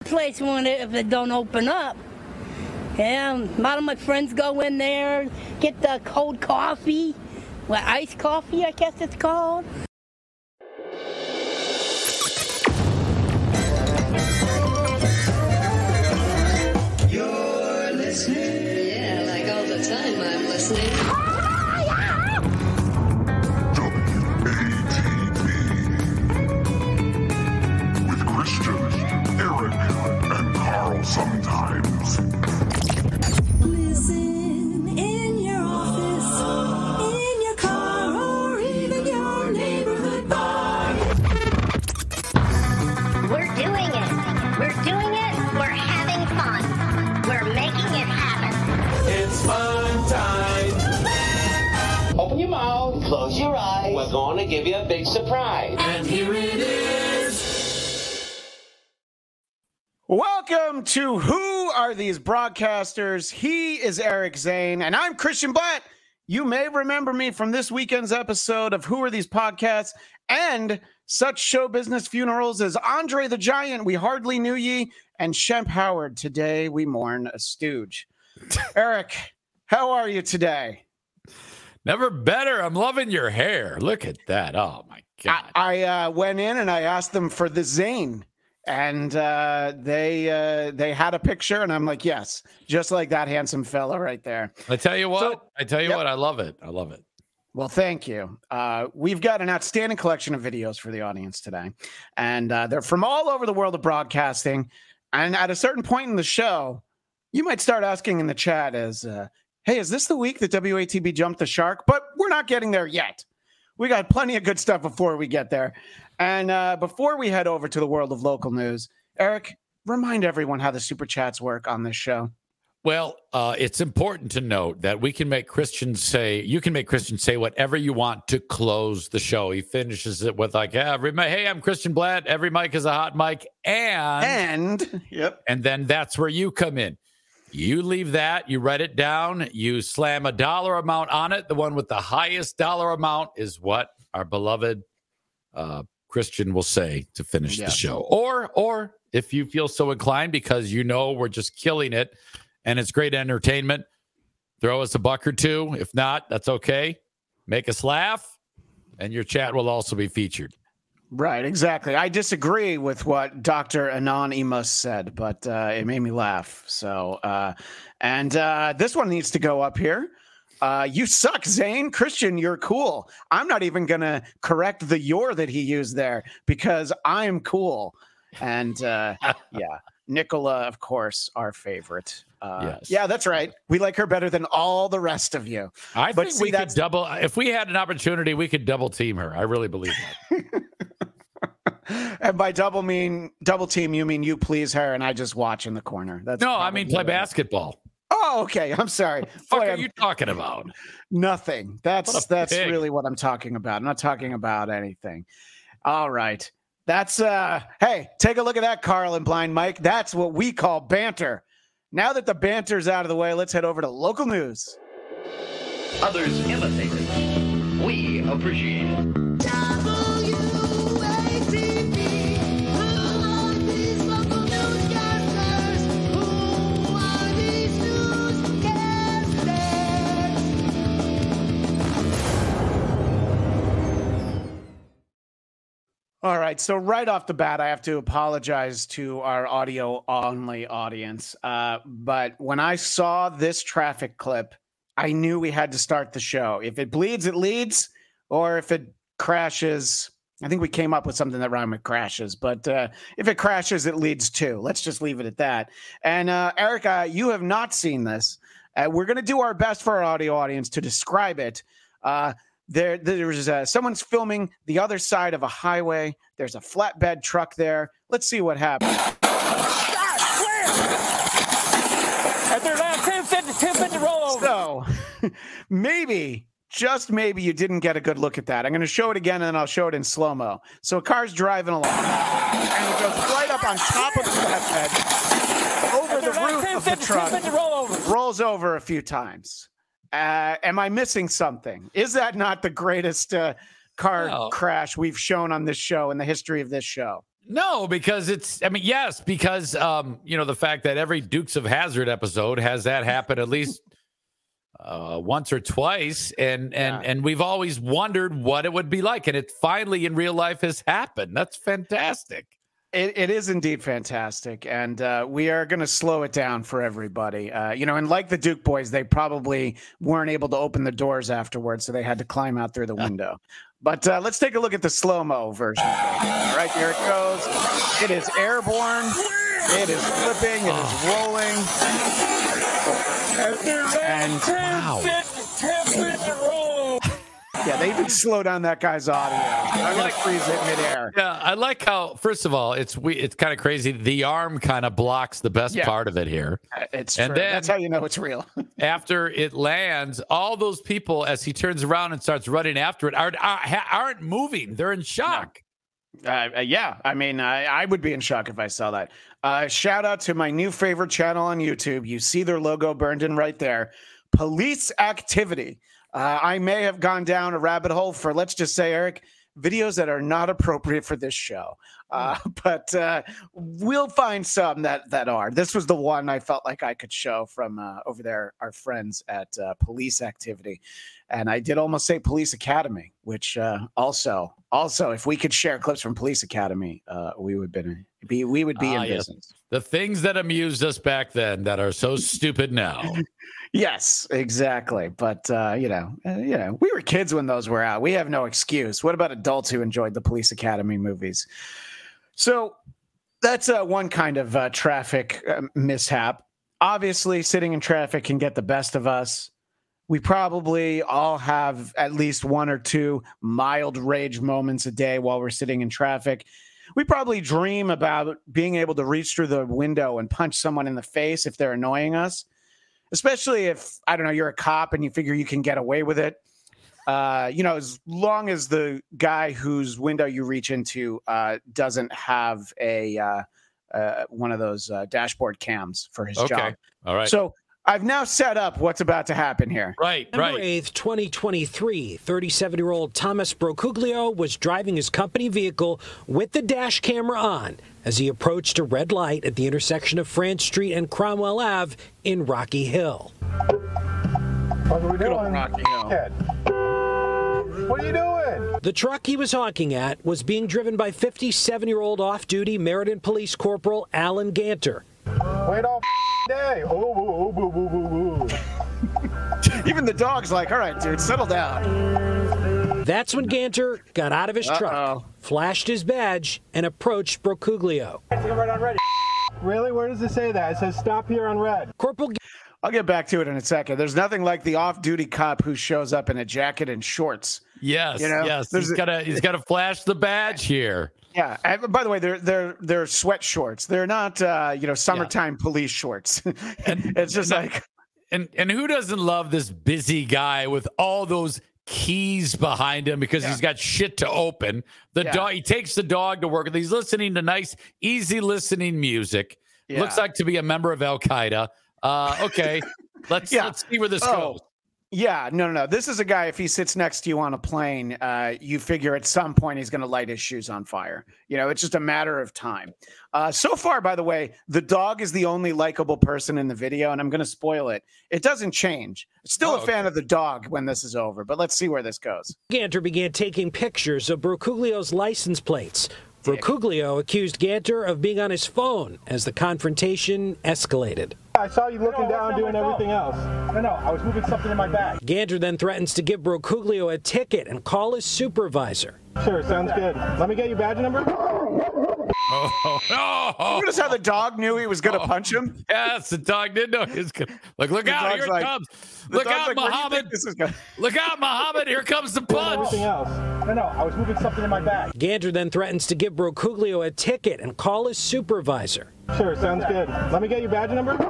place when if it don't open up. Yeah, a lot of my friends go in there, get the cold coffee, iced coffee, I guess it's called. You're listening. Yeah, like all the time I'm listening. WATB with Christian, Eric, and Carl sometimes. Listen in your office, in your car, or even your neighborhood bar. We're doing it. We're doing it. We're having fun. We're making it happen. It's fun time. Open your mouth, close your eyes. We're going to give you a big surprise. And here it is. Welcome to Who Are These Broadcasters? He is Eric Zane, and I'm Christian Blatt. You may remember me from this weekend's episode of Who Are These Podcasts and such show business funerals as Andre the Giant, We Hardly Knew Ye, and Shemp Howard. Today we mourn a stooge. Eric, how are you today? Never better. I'm loving your hair. Look at that. Oh, my God. I went in and I asked them for the Zane. And they had a picture, and I'm like, yes, just like that handsome fella right there. I tell you what, yep. I love it. I love it. Well, thank you. We've got an outstanding collection of videos for the audience today, and they're from all over the world of broadcasting. And at a certain point in the show, you might start asking in the chat hey, is this the week that WATB jumped the shark? But we're not getting there yet. We got plenty of good stuff before we get there. And before we head over to the world of local news, Eric, remind everyone how the super chats work on this show. Well, it's important to note that you can make Christian say whatever you want to close the show. He finishes it with like, hey, I'm Christian Blatt. Every mic is a hot mic. And then that's where you come in. You leave that, you write it down, you slam a dollar amount on it. The one with the highest dollar amount is what our beloved Christian will say to finish the show. Or if you feel so inclined, because you know we're just killing it and it's great entertainment, throw us a buck or two. If not, that's okay. Make us laugh, and your chat will also be featured. Right, exactly. I disagree with what Dr. Anonymous said, but it made me laugh. So, this one needs to go up here. You suck, Zane. Christian, you're cool. I'm not even going to correct the "your" that he used there because I'm cool. And Nicola, of course, our favorite. Yes. Yeah, that's right. We like her better than all the rest of you. I think we could double. If we had an opportunity, we could double team her. I really believe that. And by double team, you mean you please her and I just watch in the corner. I mean play basketball. Oh, okay. I'm sorry. What are you talking about? Nothing. That's really what I'm talking about. I'm not talking about anything. All right. That's hey, take a look at that, Carl and Blind Mike. That's what we call banter. Now that the banter's out of the way, let's head over to local news. Others imitate it. We appreciate it. All right, so right off the bat, I have to apologize to our audio-only audience. But when I saw this traffic clip, I knew we had to start the show. If it bleeds, it leads, or if it crashes, I think we came up with something that rhymed with crashes. But if it crashes, it leads too. Let's just leave it at that. And Erica, you have not seen this. We're going to do our best for our audio audience to describe it. There's someone's filming the other side of a highway. There's a flatbed truck there. Let's see what happens. And they're not 250 rollover. So maybe, just maybe, you didn't get a good look at that. I'm going to show it again, and then I'll show it in slow-mo. So a car's driving along, and it goes right up on top of the flatbed, over the roof of the truck, rolls over a few times. Am I missing something? Is that not the greatest car crash we've shown on this show in the history of this show? No, because yes, because the fact that every Dukes of Hazzard episode has that happen at least once or twice, and we've always wondered what it would be like, and it finally in real life has happened. That's fantastic. It is indeed fantastic, and we are going to slow it down for everybody. And like the Duke boys, they probably weren't able to open the doors afterwards, so they had to climb out through the window. But let's take a look at the slow-mo version. All right, here it goes. It is airborne. It is flipping. It is rolling. And wow. Yeah, they even slow down that guy's audio. I'm going to freeze it midair. Yeah, I like how, first of all, it's kind of crazy. The arm kind of blocks the best part of it here. It's true. And then, that's how you know it's real. After it lands, all those people, as he turns around and starts running after it, aren't moving. They're in shock. Yeah, I mean, I would be in shock if I saw that. Shout out to my new favorite channel on YouTube. You see their logo burned in right there. Police Activity. I may have gone down a rabbit hole for, let's just say, Eric, videos that are not appropriate for this show. But we'll find some that are. This was the one I felt like I could show from over there, our friends at Police Activity. And I did almost say Police Academy, which also, if we could share clips from Police Academy, we would be in business. The things that amused us back then that are so stupid now. Yes, exactly. But we were kids when those were out. We have no excuse. What about adults who enjoyed the Police Academy movies? So that's one kind of traffic mishap. Obviously, sitting in traffic can get the best of us. We probably all have at least one or two mild rage moments a day while we're sitting in traffic. We probably dream about being able to reach through the window and punch someone in the face if they're annoying us, especially if, I don't know, you're a cop and you figure you can get away with it. As long as the guy whose window you reach into doesn't have a one of those dashboard cams for his job. All right. So I've now set up what's about to happen here. Right. November 8th, 2023, 37-year-old Thomas Brocuglio was driving his company vehicle with the dash camera on as he approached a red light at the intersection of France Street and Cromwell Ave in Rocky Hill. What are we doing? Rocky Hill. What are you doing? The truck he was honking at was being driven by 57-year-old off-duty Meriden Police Corporal Alan Ganter. Wait all day. Oh, boo, boo, boo, boo. Even the dog's like, all right, dude, settle down. That's when Ganter got out of his truck, flashed his badge, and approached Brocuglio. Right on red. Really? Where does it say that? It says stop here on red. Corporal I'll get back to it in a second. There's nothing like the off-duty cop who shows up in a jacket and shorts. Yes, yes. He's got to flash the badge here. Yeah. And by the way, they're sweat shorts. They're not summertime police shorts. And it's just and who doesn't love this busy guy with all those keys behind him because he's got shit to open. The dog, he takes the dog to work. He's listening to nice, easy listening music. Yeah. Looks like to be a member of Al Qaeda. Okay, let's see where this goes. Yeah, no. This is a guy, if he sits next to you on a plane, you figure at some point he's going to light his shoes on fire. It's just a matter of time. So far, by the way, the dog is the only likable person in the video, and I'm going to spoil it. It doesn't change. Still a fan of the dog when this is over, but let's see where this goes. Ganter began taking pictures of Brocuglio's license plates. Brocuglio accused Ganter of being on his phone as the confrontation escalated. I saw you looking down doing everything else. No, I was moving something in my bag. Ganter then threatens to give Brocuglio a ticket and call his supervisor. Sure, sounds good. Let me get your badge number. Notice how the dog knew he was going to punch him? Yes, the dog did know he was going to. Look out, here it comes. Look out, Muhammad. Look out, Muhammad. Here comes the punch. Everything else. No, I was moving something in my bag. Ganter then threatens to give Brocuglio a ticket and call his supervisor. Sure, sounds good. Let me get your badge number.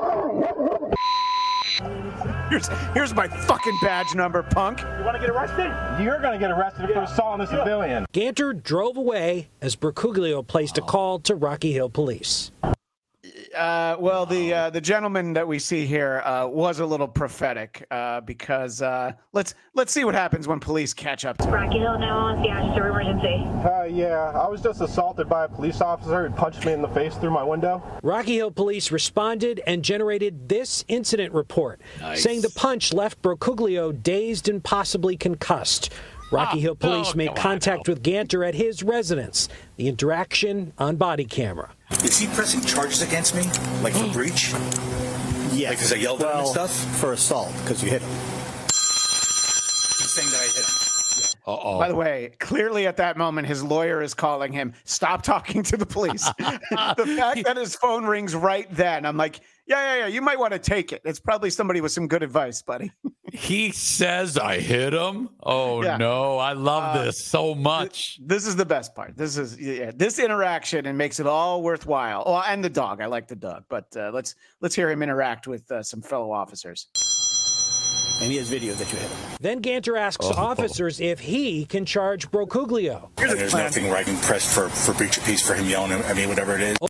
Here's my fucking badge number, punk. You want to get arrested? You're going to get arrested for assault on a civilian. Ganter drove away as Brocuglio placed a call to Rocky Hill Police. Well, the gentleman that we see here was a little prophetic because let's see what happens when police catch up to him. Rocky Hill 911, the Ashton emergency. Yeah, I was just assaulted by a police officer who punched me in the face through my window. Rocky Hill police responded and generated this incident report, saying the punch left Brocuglio dazed and possibly concussed. Rocky Hill police made contact with Ganter at his residence. The interaction on body camera. Is he pressing charges against me, like for breach? Yeah. Because I yelled at him and stuff? For assault, because you hit him. He's saying that I hit him. By the way, clearly at that moment, his lawyer is calling him, stop talking to the police. The fact that his phone rings right then, I'm like, yeah, you might want to take it. It's probably somebody with some good advice, buddy. He says I hit him. Oh, Yeah. no. I love this so much. This is the best part. This is this interaction and makes it all worthwhile. Oh, and the dog. I like the dog. But let's hear him interact with some fellow officers. And he has video that you hit him. Then Ganter asks officers if he can charge Brocuglio. There's nothing where I can press for breach of peace for him yelling, I mean, whatever it is.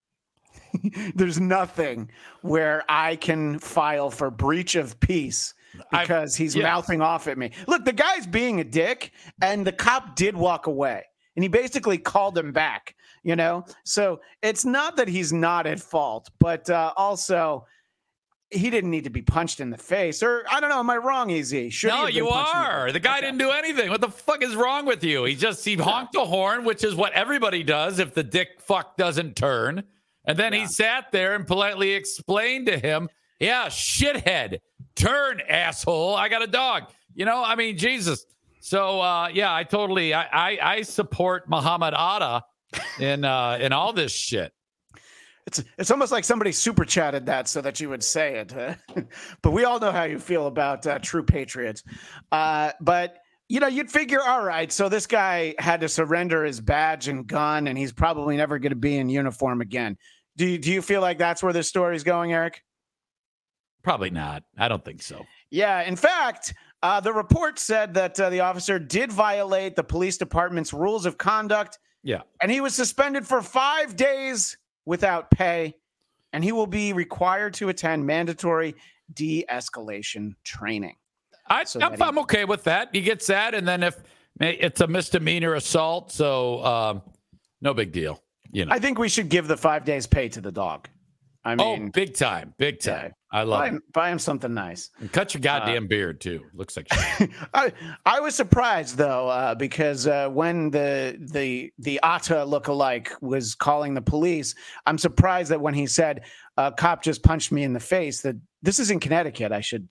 There's nothing where I can file for breach of peace because he's mouthing off at me. Look, the guy's being a dick, and the cop did walk away, and he basically called him back, you know? So it's not that he's not at fault, but also he didn't need to be punched in the face. Or, I don't know, am I wrong, Easy? No, you are. The guy didn't do anything. What the fuck is wrong with you? He honked a horn, which is what everybody does if the dick fuck doesn't turn. And then he sat there and politely explained to him, yeah, shithead, turn, asshole. I got a dog. You know, I mean, Jesus. So, I totally, I support Muhammad Atta in all this shit. It's almost like somebody super chatted that so that you would say it. But we all know how you feel about true patriots. But, you know, you'd figure, all right, so this guy had to surrender his badge and gun, and he's probably never going to be in uniform again. Do you feel like that's where this story's going, Eric? Probably not. I don't think so. Yeah. In fact, the report said that the officer did violate the police department's rules of conduct. Yeah. And he was suspended for 5 days without pay, and he will be required to attend mandatory de-escalation training. I'm okay with that. He gets that, and then if it's a misdemeanor assault, so no big deal. You know, I think we should give the 5 days pay to the dog. I mean, big time. Yeah, I love it. Buy him something nice. And cut your goddamn beard too. Looks like shit. I was surprised though, because when the Atta lookalike was calling the police, I'm surprised that when he said a cop just punched me in the face, that this is in Connecticut. I should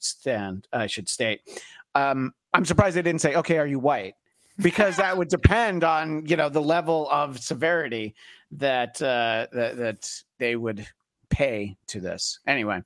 state. I'm surprised they didn't say, okay, are you white? Because that would depend on, you know, the level of severity that that they would pay to this. Anyway,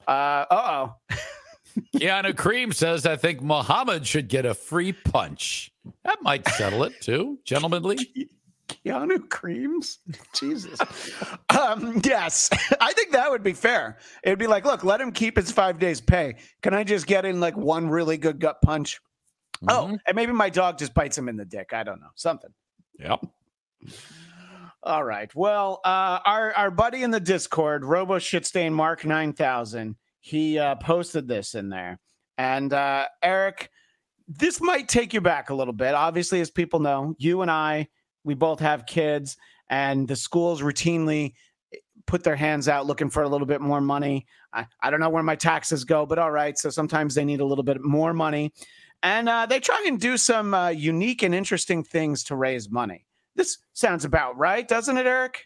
Keanu Cream says, I think Muhammad should get a free punch. That might settle it too, gentlemanly. Keanu Creams? Jesus. Yes, I think that would be fair. It'd be like, look, let him keep his 5 days pay. Can I just get in like one really good gut punch? Oh, and maybe my dog just bites him in the dick. I don't know. Something. Yep. All right. Well, our buddy in the Discord, Robo Shitstain Mark 9000, he posted this in there. And Eric, this might take you back a little bit. Obviously, as people know, you and I, we both have kids, and the schools routinely put their hands out looking for a little bit more money. I don't know where my taxes go, but all right. So sometimes they need a little bit more money. And they try and do some unique and interesting things to raise money. This sounds about right, doesn't it, Eric?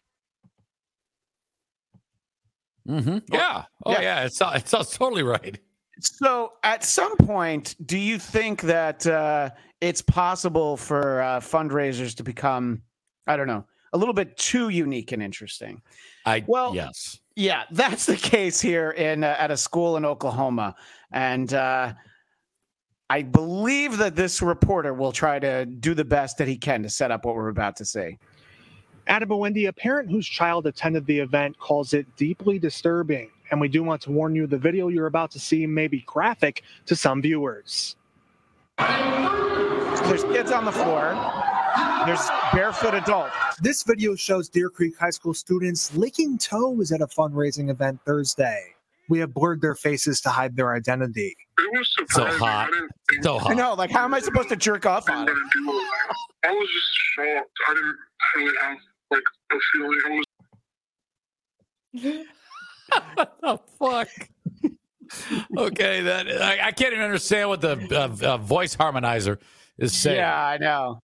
Mm-hmm. Yeah. Yeah. It's totally right. So at some point, do you think that it's possible for fundraisers to become, I don't know, a little bit too unique and interesting? Yes. Yeah, that's the case here at a school in Oklahoma. And I believe that this reporter will try to do the best that he can to set up what we're about to see. Wendy, a parent whose child attended the event calls it deeply disturbing. And we do want to warn you, the video you're about to see may be graphic to some viewers. There's kids on the floor. There's barefoot adult. This video shows Deer Creek High School students licking toes at a fundraising event Thursday. We have blurred their faces to hide their identity. It was So surprising. hot. So I hot. know, like, how am I supposed to jerk off on it? I was just shocked. I didn't really have like a feeling. What the fuck? Okay, that I can't even understand what the voice harmonizer is saying. Yeah, I know.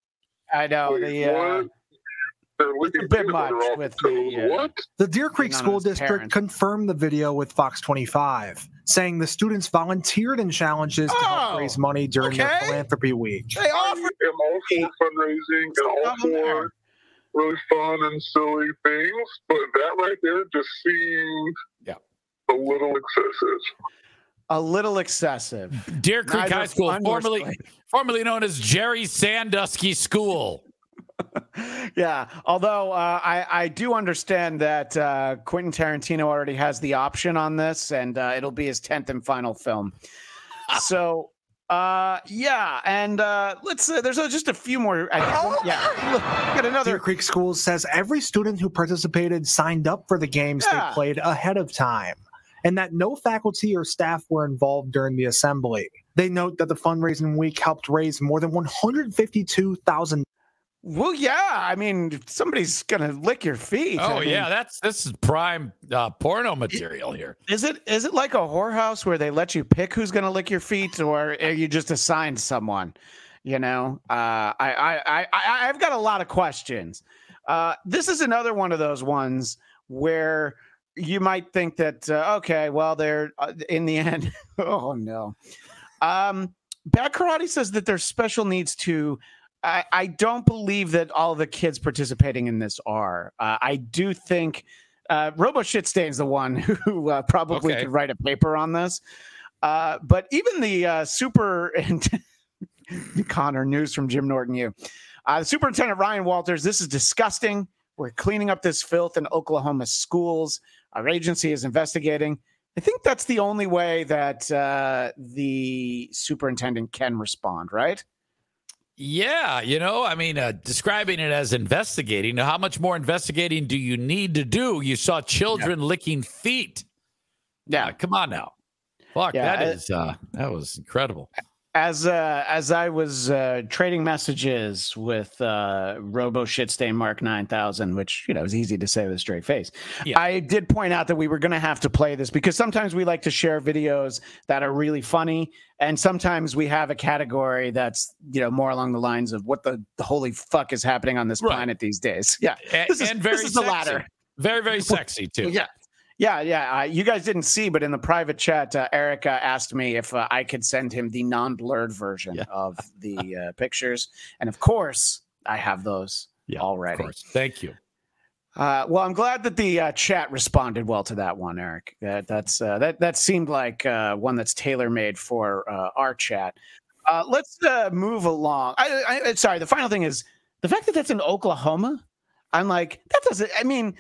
It's a bit much with The Deer Creek being on School his District parents. confirmed the video with Fox 25, saying the students volunteered in challenges to help raise money during their philanthropy week. They offered. I'm all for fundraising and all for really fun and silly things, but that right there just seemed a little excessive. A little excessive. Deer Creek Neither High School, fun nor formerly known as Jerry Sandusky School. Yeah, although I do understand that Quentin Tarantino already has the option on this, and it'll be his 10th and final film. So, yeah, and let's. There's just a few more. Got another. Deer Creek Schools says every student who participated signed up for the games they played ahead of time, and that no faculty or staff were involved during the assembly. They note that the fundraising week helped raise more than $152,000. Well, yeah. I mean, somebody's gonna lick your feet. Oh, I mean, yeah, this is prime porno material here. Is it like a whorehouse where they let you pick who's gonna lick your feet, or are you just assigned someone? You know, I've got a lot of questions. This is another one of those ones where you might think that okay, well, they're in the end. Oh no. Bad Karate says that there's special needs too. I don't believe that all the kids participating in this are. I do think Robo Shitstain's the one who probably could write a paper on this. But even the Connor, news from Jim Norton, Superintendent Ryan Walters, this is disgusting. We're cleaning up this filth in Oklahoma schools. Our agency is investigating. I think that's the only way that the superintendent can respond, right? Yeah, I mean, describing it as investigating. Now, how much more investigating do you need to do? You saw children licking feet. Yeah, come on now. Fuck, that was incredible. As I was trading messages with Robo Shitstain Mark 9000, which is easy to say with a straight face, I did point out that we were going to have to play this because sometimes we like to share videos that are really funny, and sometimes we have a category that's more along the lines of what the holy fuck is happening on this planet these days. Yeah, this is the sexy. latter. Very, very sexy too. Yeah. You guys didn't see, but in the private chat, Erica asked me if I could send him the non-blurred version of the pictures. And of course, I have those already. Of course. Thank you. Well, I'm glad that the chat responded well to that one, Eric. That seemed like one that's tailor-made for our chat. Let's move along. Sorry, the final thing is the fact that that's in Oklahoma. I'm like, that doesn't, I mean,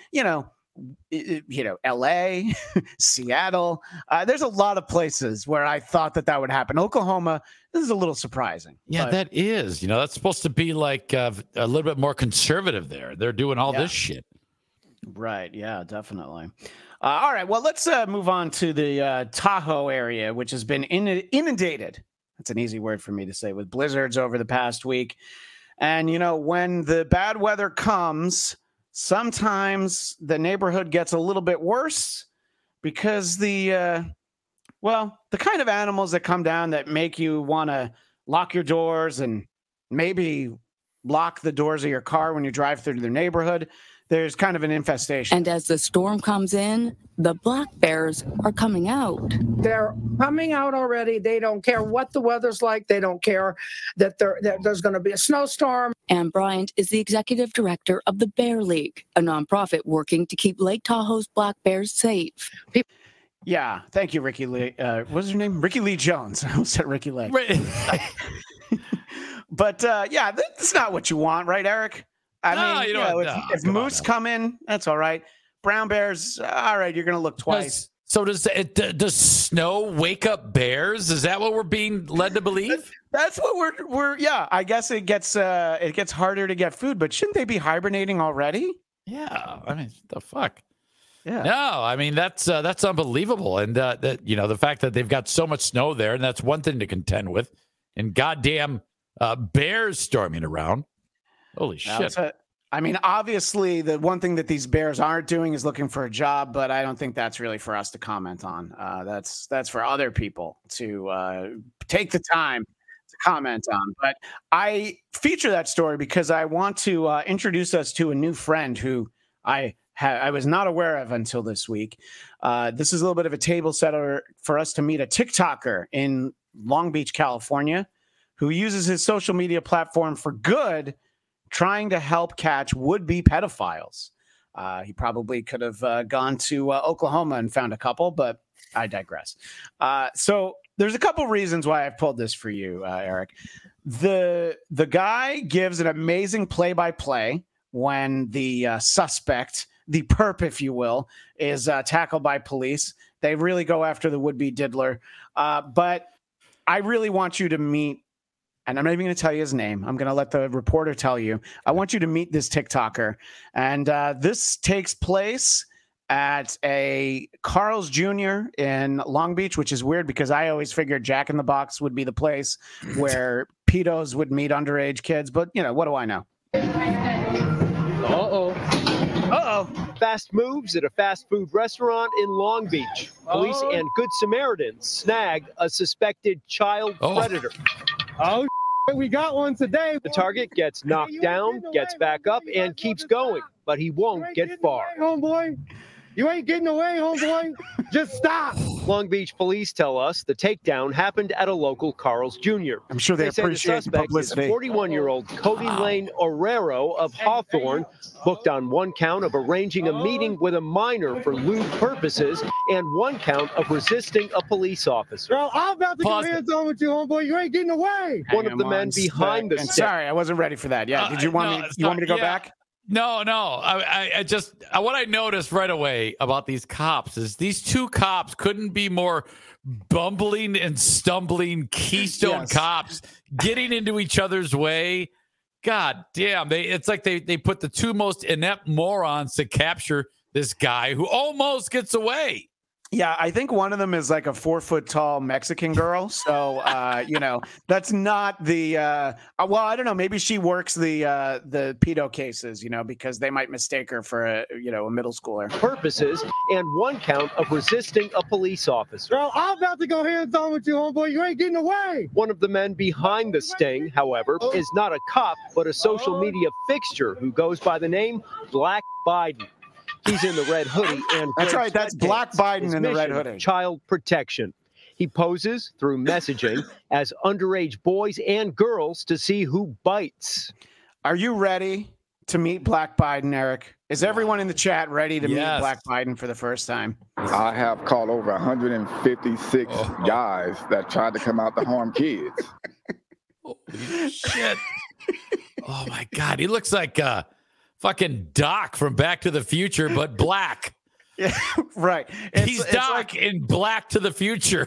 LA, Seattle. There's a lot of places where I thought that would happen. Oklahoma, this is a little surprising. Yeah, that is. That's supposed to be like a little bit more conservative there. They're doing all this shit. Right. Yeah, definitely. All right. Well, let's move on to the Tahoe area, which has been inundated. That's an easy word for me to say, with blizzards over the past week. And, when the bad weather comes, sometimes the neighborhood gets a little bit worse because the kind of animals that come down that make you want to lock your doors and maybe lock the doors of your car when you drive through the neighborhood, there's kind of an infestation. And as the storm comes in, the black bears are coming out. They're coming out already. They don't care what the weather's like. They don't care that there's going to be a snowstorm. Ann Bryant is the executive director of the Bear League, a nonprofit working to keep Lake Tahoe's black bears safe. Yeah, thank you, Ricky Lee. What's her name? Ricky Lee Jones. I almost said Ricky Lake. But that's not what you want, right, Eric? I mean, if moose come in, that's all right. Brown bears, all right, you're going to look twice. So does snow wake up bears? Is that what we're being led to believe? That's what we're. Yeah, I guess it gets harder to get food, but shouldn't they be hibernating already? Yeah, I mean, the fuck. Yeah. No, I mean that's unbelievable, and that the fact that they've got so much snow there, and that's one thing to contend with, and goddamn bears storming around. Holy shit! I mean, obviously, the one thing that these bears aren't doing is looking for a job, but I don't think that's really for us to comment on. That's for other people to take the time to comment on. But I feature that story because I want to introduce us to a new friend who I was not aware of until this week. This is a little bit of a table setter for us to meet a TikToker in Long Beach, California, who uses his social media platform for good, trying to help catch would-be pedophiles. He probably could have gone to Oklahoma and found a couple, but I digress. So there's a couple reasons why I've pulled this for you, Eric. The guy gives an amazing play-by-play when the suspect, the perp, if you will, is tackled by police. They really go after the would-be diddler. But I really want you to meet, and I'm not even going to tell you his name. I'm going to let the reporter tell you. I want you to meet this TikToker. And this takes place at a Carl's Jr. in Long Beach, which is weird because I always figured Jack in the Box would be the place where pedos would meet underage kids. But, what do I know? Fast moves at a fast food restaurant in Long Beach. Police and Good Samaritans snag a suspected child predator. Oh, we got one today. The target gets knocked down, gets back up, and keeps going, but he won't get far. Homeboy, you ain't getting away, homeboy. Just stop. Long Beach police tell us the takedown happened at a local Carl's Jr. I'm sure they appreciate the suspect publicity. is 41-year-old Cody Lane Orrero of Hawthorne, booked on one count of arranging a meeting with a minor for lewd purposes and one count of resisting a police officer. Bro, I'm about to go hands-on with you, homeboy. You ain't getting away. One of the men behind the stick. Sorry, I wasn't ready for that. Yeah, did you want me to go back? No. I just what I noticed right away about these cops is these two cops couldn't be more bumbling and stumbling Keystone cops getting into each other's way. God damn, it's like they put the two most inept morons to capture this guy who almost gets away. Yeah, I think one of them is like a 4-foot-tall Mexican girl. So, that's not the. Well, I don't know. Maybe she works the pedo cases, because they might mistake her for a middle schooler. Purposes and one count of resisting a police officer. Bro, I'm about to go hands-on with you, homeboy. You ain't getting away. One of the men behind the sting, however, is not a cop, but a social media fixture who goes by the name Black Biden. He's in the red hoodie and that's right. That's Black Biden in the red hoodie. Child protection. He poses through messaging as underage boys and girls to see who bites. Are you ready to meet Black Biden, Eric? Is everyone in the chat ready to meet Black Biden for the first time? I have caught over 156 guys that tried to come out to harm kids. Holy shit. Oh my God. He looks like fucking Doc from Back to the Future, but black. Yeah, right. He's Doc in Black to the Future.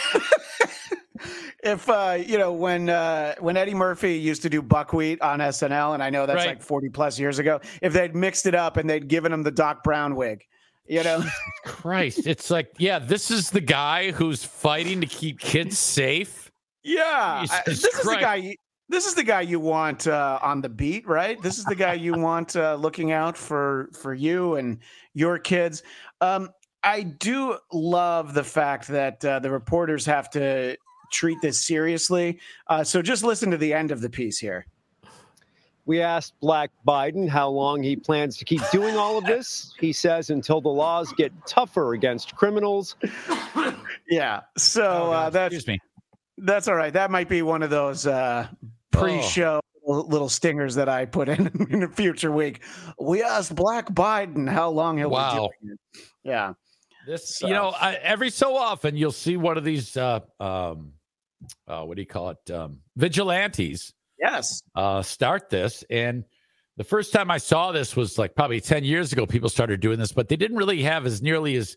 If when Eddie Murphy used to do Buckwheat on SNL, and I know that's like 40 plus years ago, if they'd mixed it up and they'd given him the Doc Brown wig, Christ, it's like, this is the guy who's fighting to keep kids safe. Yeah, This is the guy you want on the beat, right? This is the guy you want looking out for you and your kids. I do love the fact that the reporters have to treat this seriously. So just listen to the end of the piece here. We asked Black Biden how long he plans to keep doing all of this. He says until the laws get tougher against criminals. Yeah. So that's all right. That might be one of those pre-show little stingers that I put in a future week. We asked Black Biden how long he'll be doing it. Yeah. This, every so often you'll see one of these, what do you call it? Vigilantes. Yes. Start this. And the first time I saw this was like probably 10 years ago, people started doing this, but they didn't really have as nearly as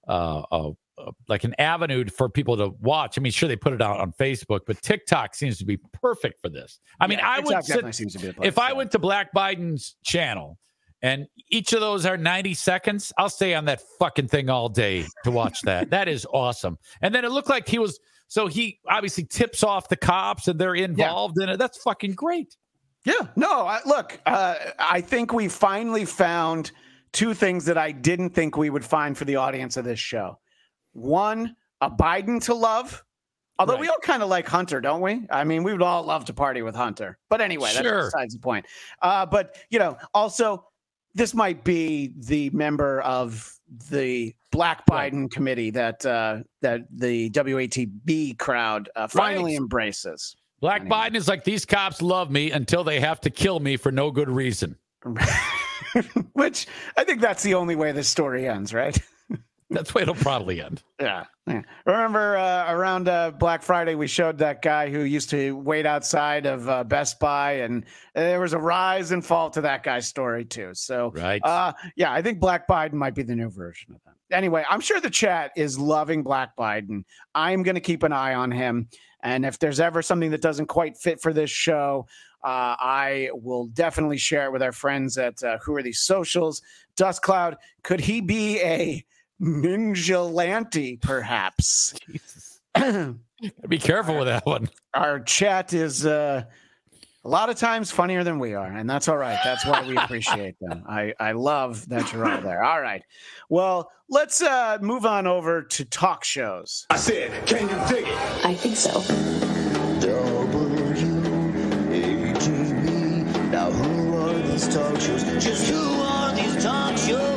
like an avenue for people to watch. I mean, sure, they put it out on Facebook, but TikTok seems to be perfect for this. I mean, I would if I went to Black Biden's channel and each of those are 90 seconds, I'll stay on that fucking thing all day to watch that. That is awesome. And then it looked like he obviously tips off the cops and they're involved in it. That's fucking great. Yeah. No, I think we finally found two things that I didn't think we would find for the audience of this show. One, a Biden to love. Although we all kind of like Hunter, don't we? I mean, we would all love to party with Hunter. But anyway, that's besides the point. But, also, this might be the member of the Black Biden committee that the WATB crowd finally embraces. Black Biden is like, these cops love me until they have to kill me for no good reason. Which I think that's the only way this story ends, right? That's the way it'll probably end. Yeah. Remember around Black Friday, we showed that guy who used to wait outside of Best Buy, and there was a rise and fall to that guy's story too. So, I think Black Biden might be the new version of that. Anyway, I'm sure the chat is loving Black Biden. I'm going to keep an eye on him. And if there's ever something that doesn't quite fit for this show, I will definitely share it with our friends at Who Are These Socials. Dust Cloud, could he be a ninja-lante, perhaps? Be careful with that one. Our chat is a lot of times funnier than we are, and that's all right. That's why we appreciate them. I love that you're all there. All right. Well, let's move on over to talk shows. I said, can you dig it? I think so. WATB. Now who are these talk shows? Just who are these talk shows?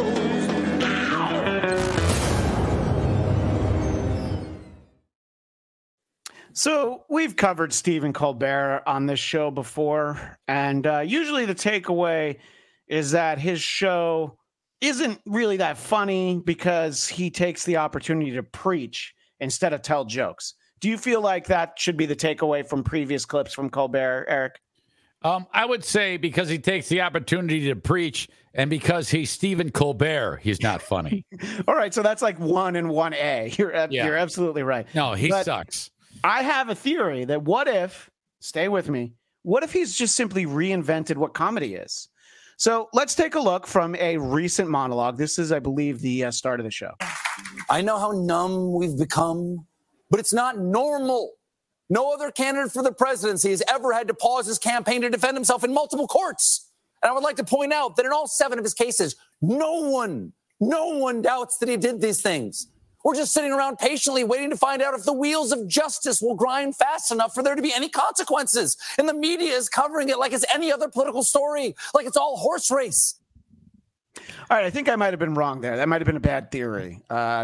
So we've covered Stephen Colbert on this show before, and usually the takeaway is that his show isn't really that funny because he takes the opportunity to preach instead of tell jokes. Do you feel like that should be the takeaway from previous clips from Colbert, Eric? I would say because he takes the opportunity to preach and because he's Stephen Colbert, he's not funny. All right, so that's like 1 and 1A. You're absolutely right. No, he sucks. I have a theory that what if, stay with me, what if he's just simply reinvented what comedy is? So let's take a look from a recent monologue. This is, I believe, the start of the show. I know how numb we've become, but it's not normal. No other candidate for the presidency has ever had to pause his campaign to defend himself in multiple courts. And I would like to point out that in all 7 of his cases, no one doubts that he did these things. We're just sitting around patiently waiting to find out if the wheels of justice will grind fast enough for there to be any consequences. And the media is covering it like it's any other political story, like it's all horse race. All right, I think I might have been wrong there. That might have been a bad theory.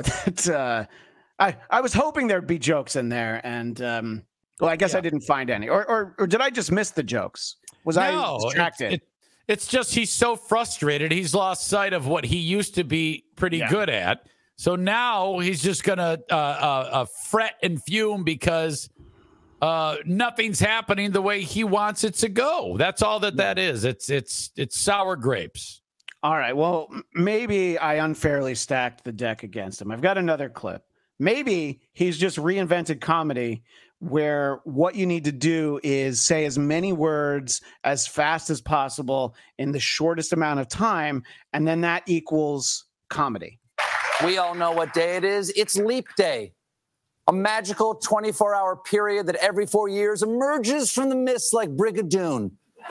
I was hoping there'd be jokes in there, and I guess I didn't find any. Or did I just miss the jokes? Was I distracted? It's just he's so frustrated. He's lost sight of what he used to be pretty good at. So now he's just going to fret and fume because nothing's happening the way he wants it to go. That's all that is. It's sour grapes. All right. Well, maybe I unfairly stacked the deck against him. I've got another clip. Maybe he's just reinvented comedy where what you need to do is say as many words as fast as possible in the shortest amount of time, and then that equals comedy. We all know what day it is. It's Leap Day, a magical 24-hour period that every 4 years emerges from the mist like Brigadoon.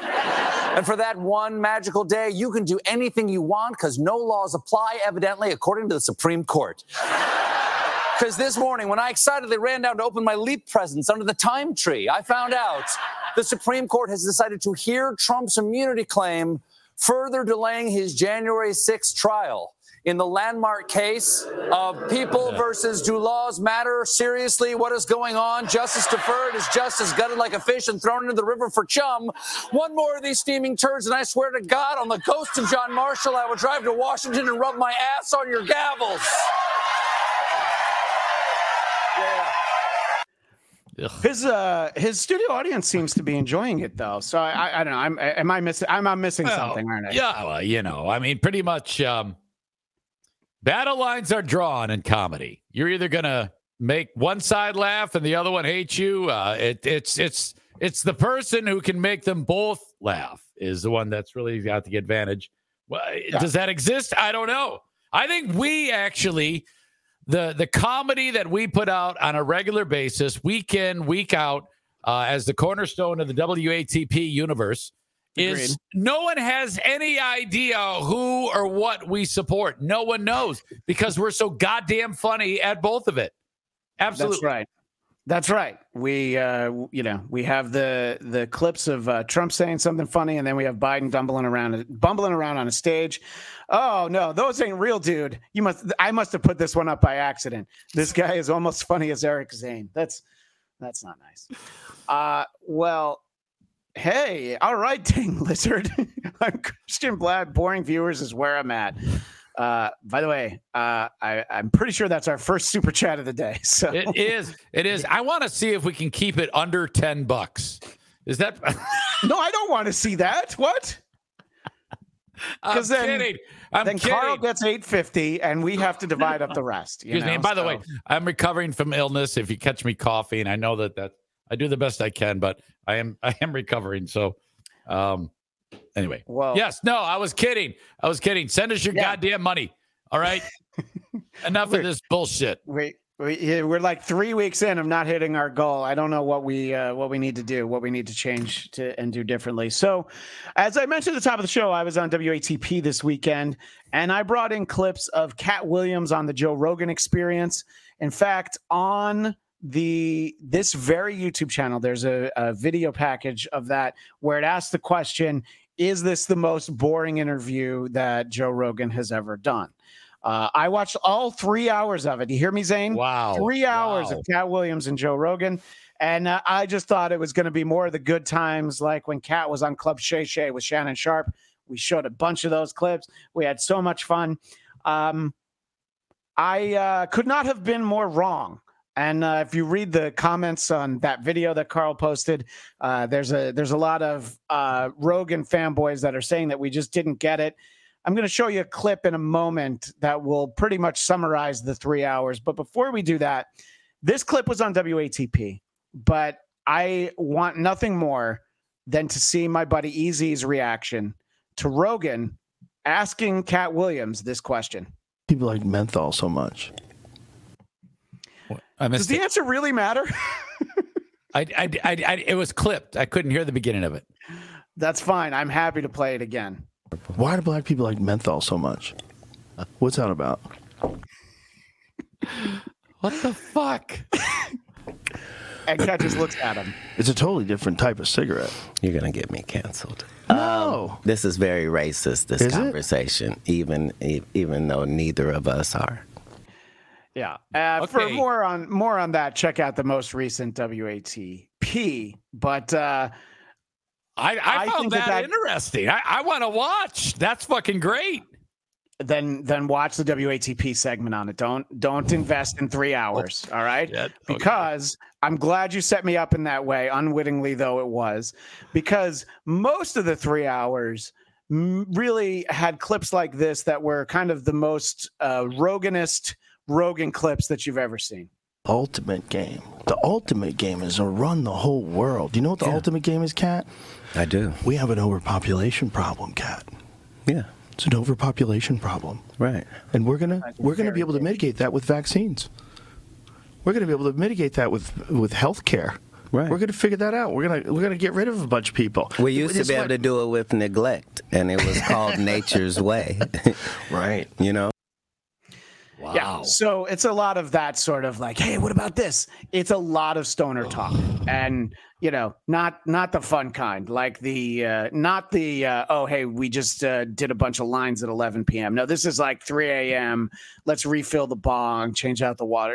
And for that one magical day, you can do anything you want because no laws apply, evidently, according to the Supreme Court. Because this morning, when I excitedly ran down to open my Leap presents under the time tree, I found out the Supreme Court has decided to hear Trump's immunity claim, further delaying his January 6th trial. In the landmark case of People versus Do Laws Matter? Seriously, what is going on? Justice deferred is justice gutted like a fish and thrown into the river for chum. One more of these steaming turds, and I swear to God, on the ghost of John Marshall, I will drive to Washington and rub my ass on your gavels. His studio audience seems to be enjoying it though. So I don't know. I'm missing something, aren't I? Yeah, well, I mean, pretty much. Battle lines are drawn in comedy. You're either going to make one side laugh and the other one hate you. It's the person who can make them both laugh is the one that's really got the advantage. Well, does that exist? I don't know. I think we actually, the comedy that we put out on a regular basis, week in, week out, as the cornerstone of the WATP universe, is no one has any idea who or what we support. No one knows because we're so goddamn funny at both of it. Absolutely. That's right. That's right. We, we have the clips of Trump saying something funny, and then we have Biden bumbling around on a stage. Oh no, those ain't real, dude. I must have put this one up by accident. This guy is almost funny as Eric Zane. That's not nice. Well. Hey, all right, dang lizard. I'm Christian Blatt. Boring viewers is where I'm at. By the way, I'm pretty sure that's our first super chat of the day. So it is. I want to see if we can keep it under $10. Is that? No, I don't want to see that. What? I'm kidding. Then Carl gets $8.50, and we have to divide up the rest. Excuse me. And by the way, I'm recovering from illness. If you catch me coughing, I know that I do the best I can, but I am recovering. So, anyway. Well, yes. No, I was kidding. Send us your goddamn money. All right. Enough of this bullshit. We're like 3 weeks in of not hitting our goal. I don't know what we need to do, what we need to change and do differently. So, as I mentioned at the top of the show, I was on WATP this weekend, and I brought in clips of Cat Williams on the Joe Rogan Experience. In fact, on this very YouTube channel, there's a video package of that where it asks the question, is this the most boring interview that Joe Rogan has ever done? I watched all 3 hours of it. You hear me, Zane? Wow. 3 hours of Cat Williams and Joe Rogan. And I just thought it was going to be more of the good times, like when Cat was on Club Shay Shay with Shannon Sharp. We showed a bunch of those clips. We had so much fun. I could not have been more wrong. And if you read the comments on that video that Carl posted, there's a lot of Rogan fanboys that are saying that we just didn't get it. I'm going to show you a clip in a moment that will pretty much summarize the 3 hours. But before we do that, this clip was on WATP, but I want nothing more than to see my buddy Easy's reaction to Rogan asking Cat Williams this question. People like menthol so much. Does the answer really matter? It was clipped. I couldn't hear the beginning of it. That's fine. I'm happy to play it again. Why do black people like menthol so much? What's that about? What the fuck? And Cat just looks at him. It's a totally different type of cigarette. You're going to get me canceled. No. This is very racist, this conversation, even though neither of us are. Yeah. For more on that, check out the most recent WATP. But I found that interesting. I want to watch. That's fucking great. Then watch the WATP segment on it. Don't invest in 3 hours. All right. Yeah, okay. Because I'm glad you set me up in that way, unwittingly though it was, because most of the 3 hours really had clips like this that were kind of the most Roganist Rogan clips that you've ever seen. Ultimate game. The ultimate game is to run the whole world. Do you know what the ultimate game is, Cat? I do. We have an overpopulation problem, Cat. Yeah. It's an overpopulation problem. Right. And we're gonna be able to mitigate that with vaccines. We're gonna be able to mitigate that with health care. Right. We're gonna figure that out. We're gonna get rid of a bunch of people. We used to be able to do it with neglect, and it was called nature's way. Right. You know? Wow. Yeah, so it's a lot of that sort of like, hey, what about this? It's a lot of stoner talk, and not the fun kind, like not the oh hey, we just did a bunch of lines at 11 p.m. No, this is like 3 a.m. Let's refill the bong, change out the water.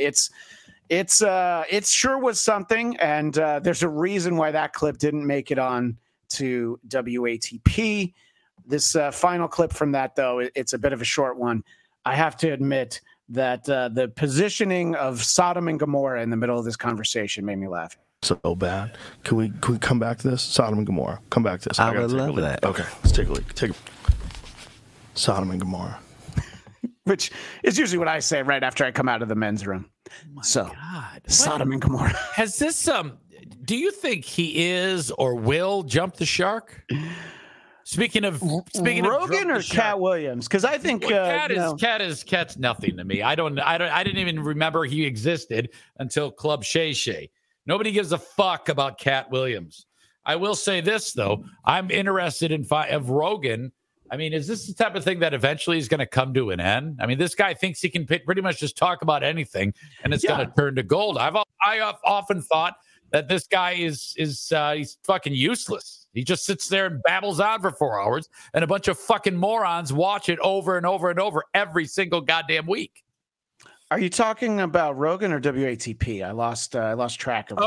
It sure was something, and there's a reason why that clip didn't make it on to WATP. This final clip from that, though, it's a bit of a short one. I have to admit that the positioning of Sodom and Gomorrah in the middle of this conversation made me laugh. So bad. Can we come back to this? Sodom and Gomorrah. Come back to this. I would love that. Okay, let's take a look. Sodom and Gomorrah. which is usually what I say right after I come out of the men's room. God. Sodom and Gomorrah. Has this do you think he is or will jump the shark? Speaking of Rogan or Cat Williams, because I think Cat's nothing to me. I didn't even remember he existed until Club Shay Shay. Nobody gives a fuck about Cat Williams. I will say this though, I'm interested in of Rogan. I mean, is this the type of thing that eventually is going to come to an end? I mean, this guy thinks he can pretty much just talk about anything, and it's going to turn to gold. I often thought that this guy is he's fucking useless. He just sits there and babbles on for 4 hours, and a bunch of fucking morons watch it over and over and over every single goddamn week. Are you talking about Rogan or WATP? I lost track of.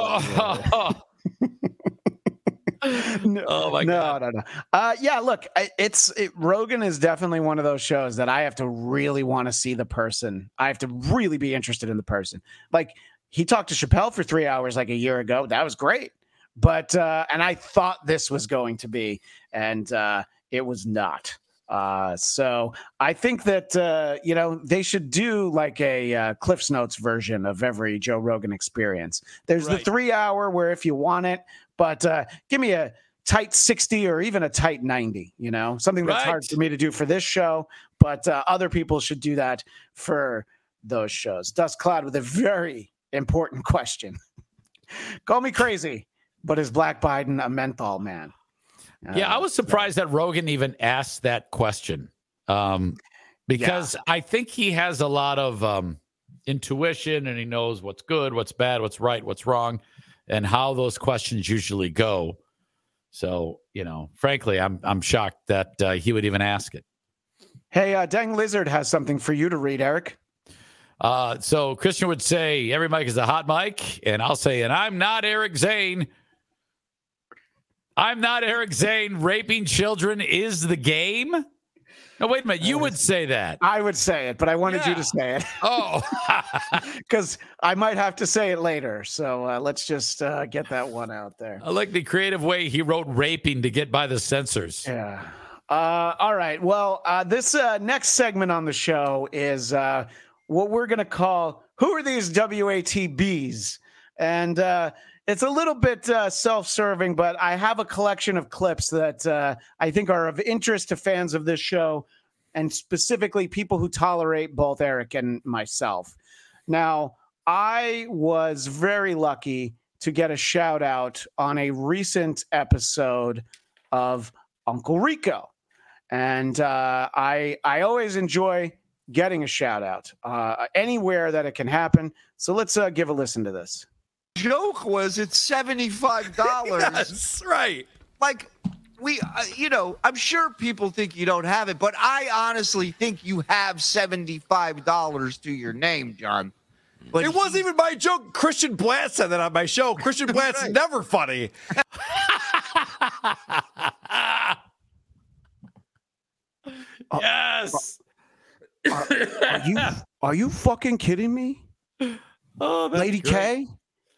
Oh my God. No. Yeah, look, Rogan is definitely one of those shows that I have to really want to see the person. I have to really be interested in the person. Like, he talked to Chappelle for 3 hours like a year ago. That was great. But and I thought this was going to be, and it was not. So I think that they should do like a Cliff's Notes version of every Joe Rogan experience. There's the 3 hour where if you want it, but give me a tight 60 or even a tight 90. Something that's hard for me to do for this show, but other people should do that for those shows. Dust Cloud with a very important question. Call me crazy, but is Black Biden a menthol man? Yeah, I was surprised that Rogan even asked that question because I think he has a lot of intuition, and he knows what's good, what's bad, what's right, what's wrong, and how those questions usually go. So, frankly, I'm shocked that he would even ask it. Hey, Dang Lizard has something for you to read, Eric. So Christian would say, every mic is a hot mic, and I'll say, and I'm not Eric Zane. I'm not Eric Zane. Raping children is the game. No, wait a minute. You would say that. I would say it, but I wanted you to say it. Oh, because I might have to say it later. So let's just get that one out there. I like the creative way he wrote raping to get by the censors. Yeah. All right. Well, this next segment on the show is what we're going to call Who Are These WATBs? And it's a little bit self-serving, but I have a collection of clips that I think are of interest to fans of this show, and specifically people who tolerate both Eric and myself. Now, I was very lucky to get a shout out on a recent episode of Uncle Rico. And I always enjoy getting a shout out anywhere that it can happen. So let's give a listen to this. Joke was it's $75. That's right. Like, I'm sure people think you don't have it, but I honestly think you have $75 to your name, John. But it wasn't even my joke. Christian Blatt said that on my show. Christian Blatt's never funny. Yes. Are you fucking kidding me? Oh, that's Lady great. K?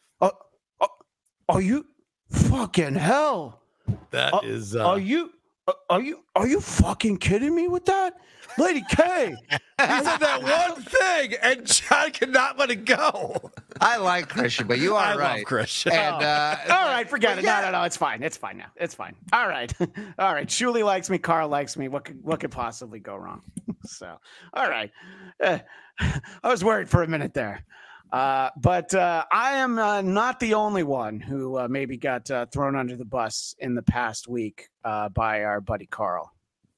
Are you fucking hell? That is. Are you fucking kidding me with that? Lady K. He said that one thing, and John could not let it go. I like Christian, but you are I right. love Christian. And, all right, forget it. No, it's fine. It's fine now. It's fine. All right. All right. Shuli likes me. Carl likes me. What could possibly go wrong? So, all right. I was worried for a minute there. But I am not the only one who maybe got thrown under the bus in the past week by our buddy Carl.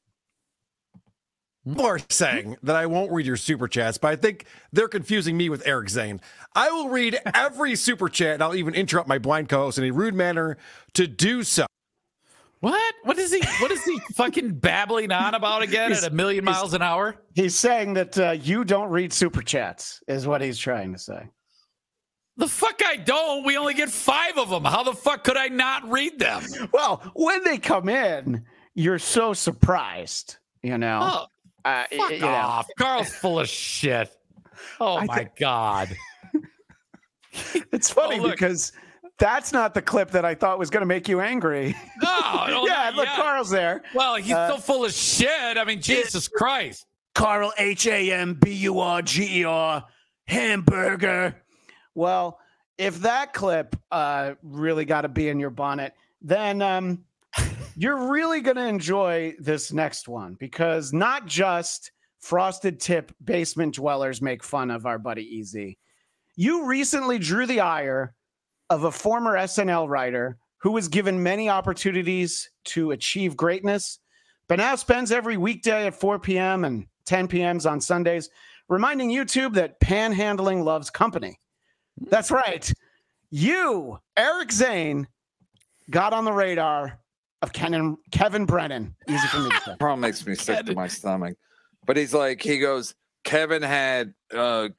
People are saying that I won't read your super chats, but I think they're confusing me with Eric Zane. I will read every super chat, and I'll even interrupt my blind co-host in a rude manner to do so. What? What is he fucking babbling on about again at a million miles an hour? He's saying that you don't read super chats, is what he's trying to say. The fuck I don't. We only get 5 of them. How the fuck could I not read them? Well, when they come in, you're so surprised, Oh, fuck off. Carl's full of shit. Oh, my God. It's funny because that's not the clip that I thought was going to make you angry. No, yeah, look, Carl's there. Well, he's so full of shit. I mean, Jesus Christ. Carl Hamburger hamburger. Well, if that clip really got to be in your bonnet, then you're really going to enjoy this next one, because not just frosted tip basement dwellers make fun of our buddy Easy. You recently drew the ire of a former SNL writer who was given many opportunities to achieve greatness, but now spends every weekday at 4 p.m. and 10 p.m. on Sundays reminding YouTube that panhandling loves company. That's right. You, Eric Zane, got on the radar of Kevin Brennan. Easy for me to say. Probably makes me sick to my stomach. But he goes, Kevin had on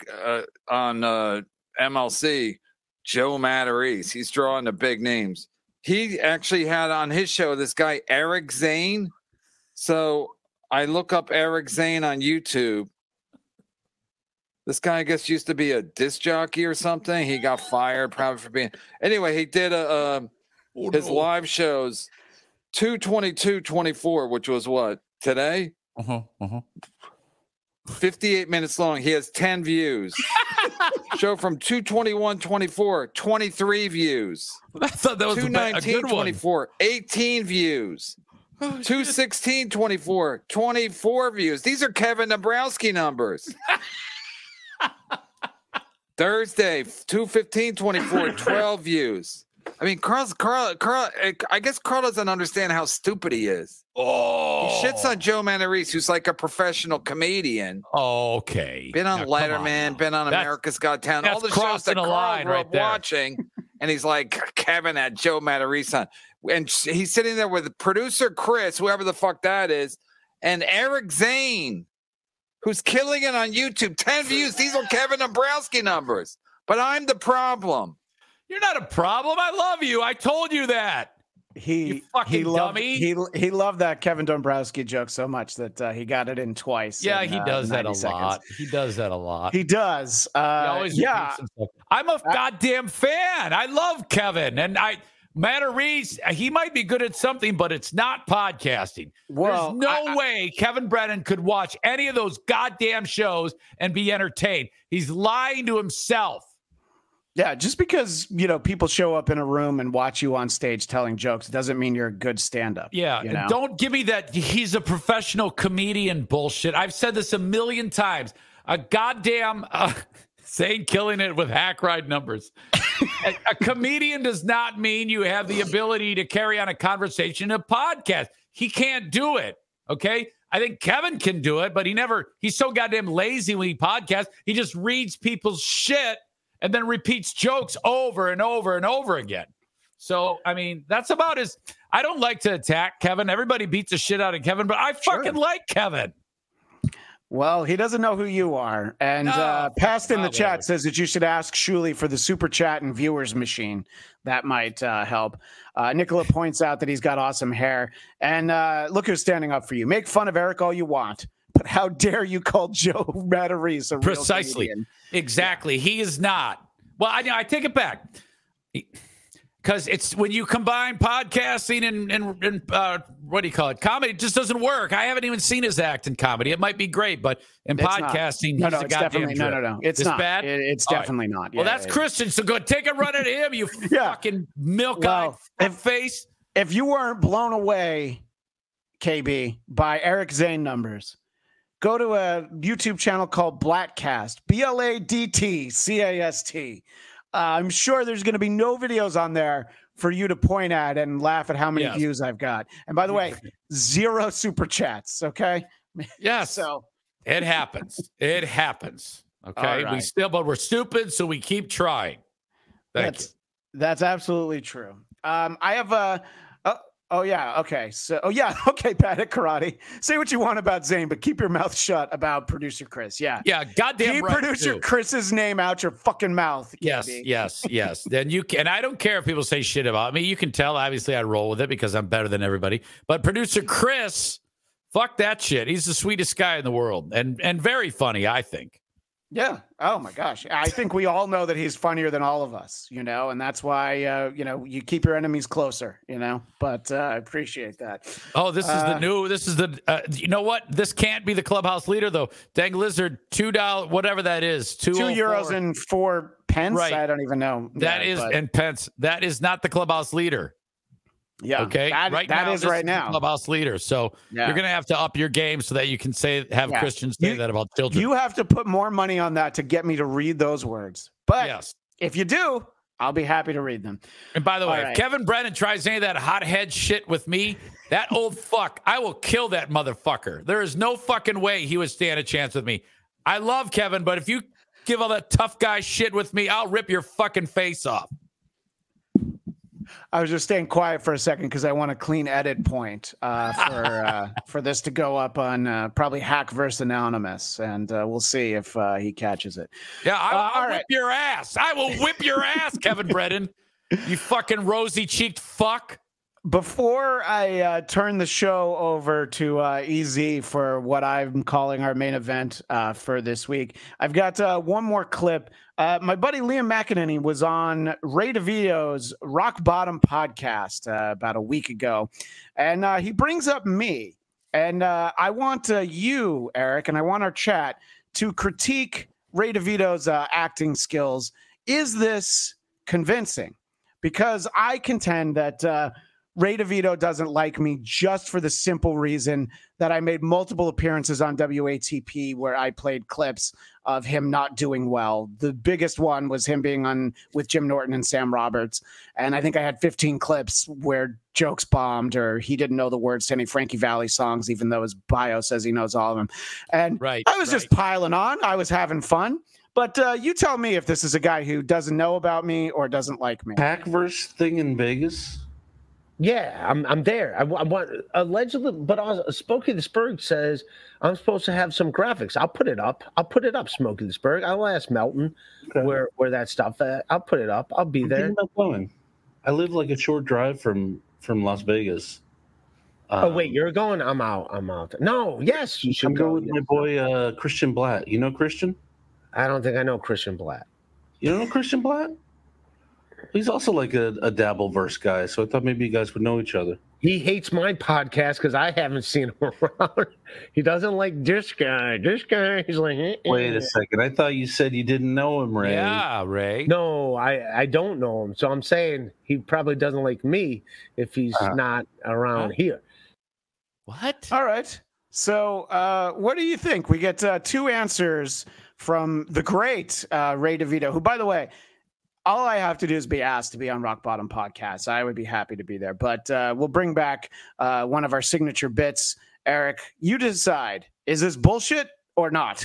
MLC, Joe Matarese. He's drawing the big names. He actually had on his show this guy, Eric Zane. So I look up Eric Zane on YouTube. This guy, I guess, used to be a disc jockey or something. He got fired probably for being. Anyway, he did his live shows 2/22/24, which was what, today? 58 minutes long. He has 10 views. Show from 2/21/24, 23 views. I thought that was 2/19/24, 18 views. 2/16/24, 24 views. These are Kevin Dombrowski numbers. Thursday, 2/15/24, 12 views. I mean, Carl, I guess Carl doesn't understand how stupid he is. Oh. He shits on Joe Matarese, who's like a professional comedian. Okay. Been on Letterman, been on America's Got Talent, all the shows that Carl grew up watching. And he's like, Kevin had Joe Matarese on. And he's sitting there with producer Chris, whoever the fuck that is, and Eric Zane, who's killing it on YouTube. 10 views. These are Kevin Dombrowski numbers. But I'm the problem. You're not a problem. I love you. I told you that. He loved, dummy. He loved that Kevin Dombrowski joke so much that he got it in twice. Yeah, in, he does that a 90 lot. seconds. He does that a lot. He does. He always repeats himself. I'm a goddamn fan. I love Kevin. And Matarese, he might be good at something, but it's not podcasting. Well, there's no way Kevin Brennan could watch any of those goddamn shows and be entertained. He's lying to himself. Yeah, just because, people show up in a room and watch you on stage telling jokes doesn't mean you're a good stand-up. Yeah, and don't give me that he's a professional comedian bullshit. I've said this a million times. A goddamn Zane killing it with hack ride numbers. A comedian does not mean you have the ability to carry on a conversation in a podcast. He can't do it, okay? I think Kevin can do it, but he's so goddamn lazy when he podcasts. He just reads people's shit and then repeats jokes over and over and over again. So, I mean, that's about I don't like to attack Kevin. Everybody beats the shit out of Kevin, but I fucking like Kevin. Well, he doesn't know who you are. And Past in the chat says that you should ask Shuli for the super chat and viewers machine. That might help. Nicola points out that he's got awesome hair. And look who's standing up for you. Make fun of Eric all you want, but how dare you call Joe Matarese a real Precisely. comedian? Exactly. He is not. Well, I take it back. Because it's when you combine podcasting and what do you call it? Comedy, it just doesn't work. I haven't even seen his act in comedy. It might be great, but in podcasting, he's a goddamn drip. No. It's not bad. It's definitely not. Well, that's Christian. So go take a run at him, you fucking milk-eyed face. If you weren't blown away, KB, by Eric Zane numbers, go to a YouTube channel called Bladtcast, BLADTCAST. I'm sure there's going to be no videos on there for you to point at and laugh at how many views I've got. And by the way, 0 super chats. Okay. Yes. So it happens. It happens. Okay. Right. But we're stupid, so we keep trying. Thank you. That's absolutely true. I have a. Oh yeah. Okay. Okay. Pat at Karate. Say what you want about Zane, but keep your mouth shut about producer Chris. Yeah. Yeah. Goddamn keep right. Producer Chris's name out your fucking mouth. Yes. KB. Yes. Then you can. And I don't care if people say shit about me. You can tell. Obviously, I roll with it because I'm better than everybody. But producer Chris, fuck that shit. He's the sweetest guy in the world and very funny, I think. Yeah. Oh my gosh. I think we all know that he's funnier than all of us, and that's why, you keep your enemies closer, but I appreciate that. Oh, this is the you know what? This can't be the clubhouse leader though. Dang Lizard, $2, whatever that is. €2 and 4 pence. Right. I don't even know. That is and pence. That is not the clubhouse leader. Yeah. Okay. That is right now. The clubhouse leader. So you're going to have to up your game so that you can Christians say that about children. You have to put more money on that to get me to read those words. But if you do, I'll be happy to read them. And by the way, right. if Kevin Brennan tries any of that hothead shit with me, that old fuck, I will kill that motherfucker. There is no fucking way he would stand a chance with me. I love Kevin, but if you give all that tough guy shit with me, I'll rip your fucking face off. I was just staying quiet for a second because I want a clean edit point for this to go up on probably Hack vs. Anonymous, and we'll see if he catches it. Yeah, I'll whip your ass. I will whip your ass, Kevin Brennan. You fucking rosy-cheeked fuck. Before I turn the show over to EZ for what I'm calling our main event for this week, I've got one more clip. My buddy Liam McEnany was on Ray DeVito's Rock Bottom podcast about a week ago, and he brings up me. And I want you, Eric, and I want our chat to critique Ray DeVito's acting skills. Is this convincing? Because I contend that Ray DeVito doesn't like me just for the simple reason that I made multiple appearances on WATP where I played clips of him not doing well. The biggest one was him being on with Jim Norton and Sam Roberts. And I think I had 15 clips where jokes bombed or he didn't know the words to any Frankie Valli songs, even though his bio says he knows all of them. And I was just piling on. I was having fun. But you tell me if this is a guy who doesn't know about me or doesn't like me. Hackverse thing in Vegas? Yeah, I'm there. I want allegedly, but also, Smokey the Spurg says I'm supposed to have some graphics. I'll put it up. Smokey the Spurg. I'll ask Melton where that stuff at. I'll put it up. I'll be there. About going. I live like a short drive from Las Vegas. Oh wait, you're going? I'm out. No, yes, you should go with my boy Christian Blatt. You know Christian? I don't think I know Christian Blatt. You don't know Christian Blatt? He's also like a Dabbleverse guy, so I thought maybe you guys would know each other. He hates my podcast because I haven't seen him around. He doesn't like this guy. He's like, Wait a second. I thought you said you didn't know him, Ray. Yeah, Ray. No, I don't know him. So I'm saying he probably doesn't like me if he's not around here. What? All right. So what do you think? We get two answers from the great Ray DeVito, who, by the way, all I have to do is be asked to be on Rock Bottom Podcast. I would be happy to be there. But we'll bring back one of our signature bits. Eric, you decide. Is this bullshit or not?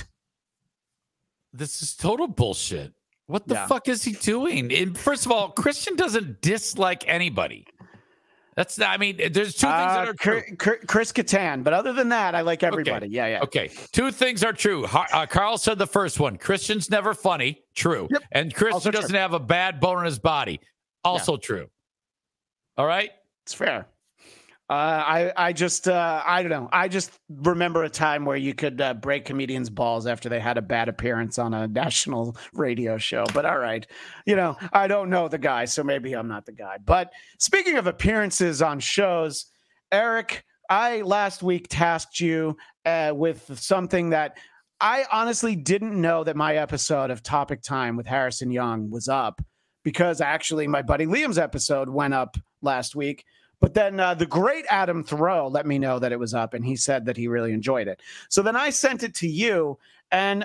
This is total bullshit. What the fuck is he doing? And first of all, Christian doesn't dislike anybody. That's not, I mean, there's two things that are true. Chris Kattan, but other than that, I like everybody. Okay. Yeah. Okay, two things are true. Carl said the first one. Christian's never funny. True. Yep. And Christian doesn't have a bad bone in his body. Also true. All right? It's fair. I just I don't know. I just remember a time where you could break comedians' balls after they had a bad appearance on a national radio show. But all right, I don't know the guy, so maybe I'm not the guy. But speaking of appearances on shows, Eric, I last week tasked you with something that I honestly didn't know that my episode of Topic Time with Harrison Young was up, because actually my buddy Liam's episode went up last week. But then the great Adam Thoreau let me know that it was up, and he said that he really enjoyed it. So then I sent it to you. And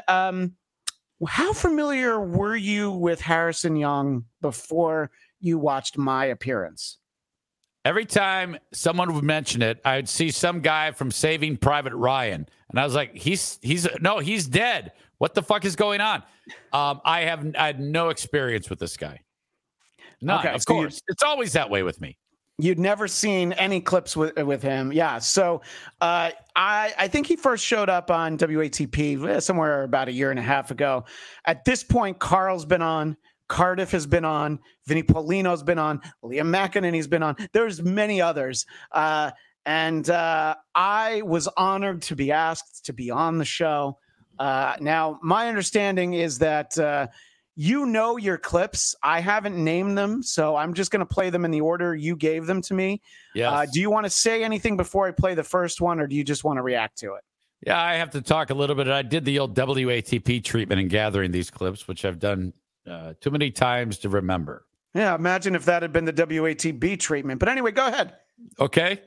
how familiar were you with Harrison Young before you watched my appearance? Every time someone would mention it, I'd see some guy from Saving Private Ryan. And I was like, he's dead. What the fuck is going on? I had no experience with this guy. None, okay, of course. It's always that way with me. You'd never seen any clips with him. Yeah. So I think he first showed up on WATP somewhere about a year and a half ago. At this point, Carl's been on. Cardiff has been on. Vinny Paulino's been on. Liam McEnany's been on. There's many others. And I was honored to be asked to be on the show. Now, my understanding is that you know your clips. I haven't named them, so I'm just going to play them in the order you gave them to me. Yes. Do you want to say anything before I play the first one, or do you just want to react to it? Yeah, I have to talk a little bit. I did the old WATP treatment in gathering these clips, which I've done too many times to remember. Yeah, imagine if that had been the WATB treatment. But anyway, go ahead. Okay.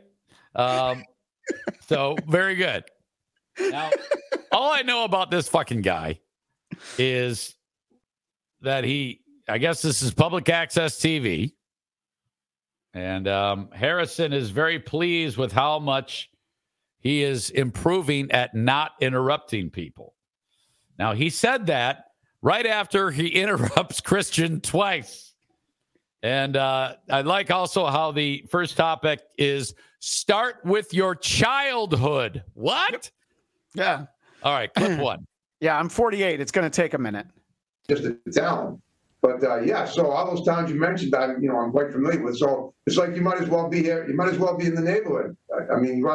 So, very good. Now, all I know about this fucking guy is that I guess this is public access TV. And Harrison is very pleased with how much he is improving at not interrupting people. Now, he said that right after he interrupts Christian twice. And I like also how the first topic is start with your childhood. What? Yeah. All right, clip one. Yeah, I'm 48. It's going to take a minute. Just a talent. But yeah, so all those towns you mentioned, I'm quite familiar with. So it's like you might as well be here. You might as well be in the neighborhood. I mean,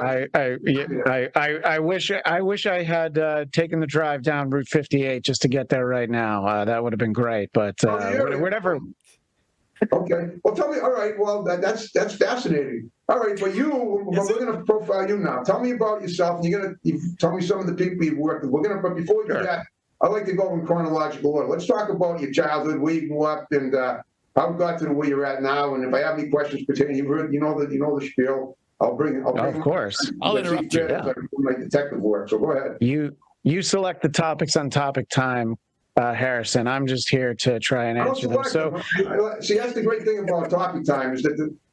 I wish I had taken the drive down Route 58 just to get there right now. That would have been great. But whatever. Okay. Well, tell me. All right. Well, that's fascinating. All right, but we're going to profile you now. Tell me about yourself. And you tell me some of the people you've worked with. But before we do that, I like to go in chronological order. Let's talk about your childhood, where you grew up, and how you got to where you're at now. And if I have any questions pertaining, you know the spiel. I'll bring. Of course, I'll interrupt you. Yeah. My detective work. So go ahead. You select the topics on Topic Time, Harrison. I'm just here to try and answer them. So, see, that's the great thing about Topic Time is that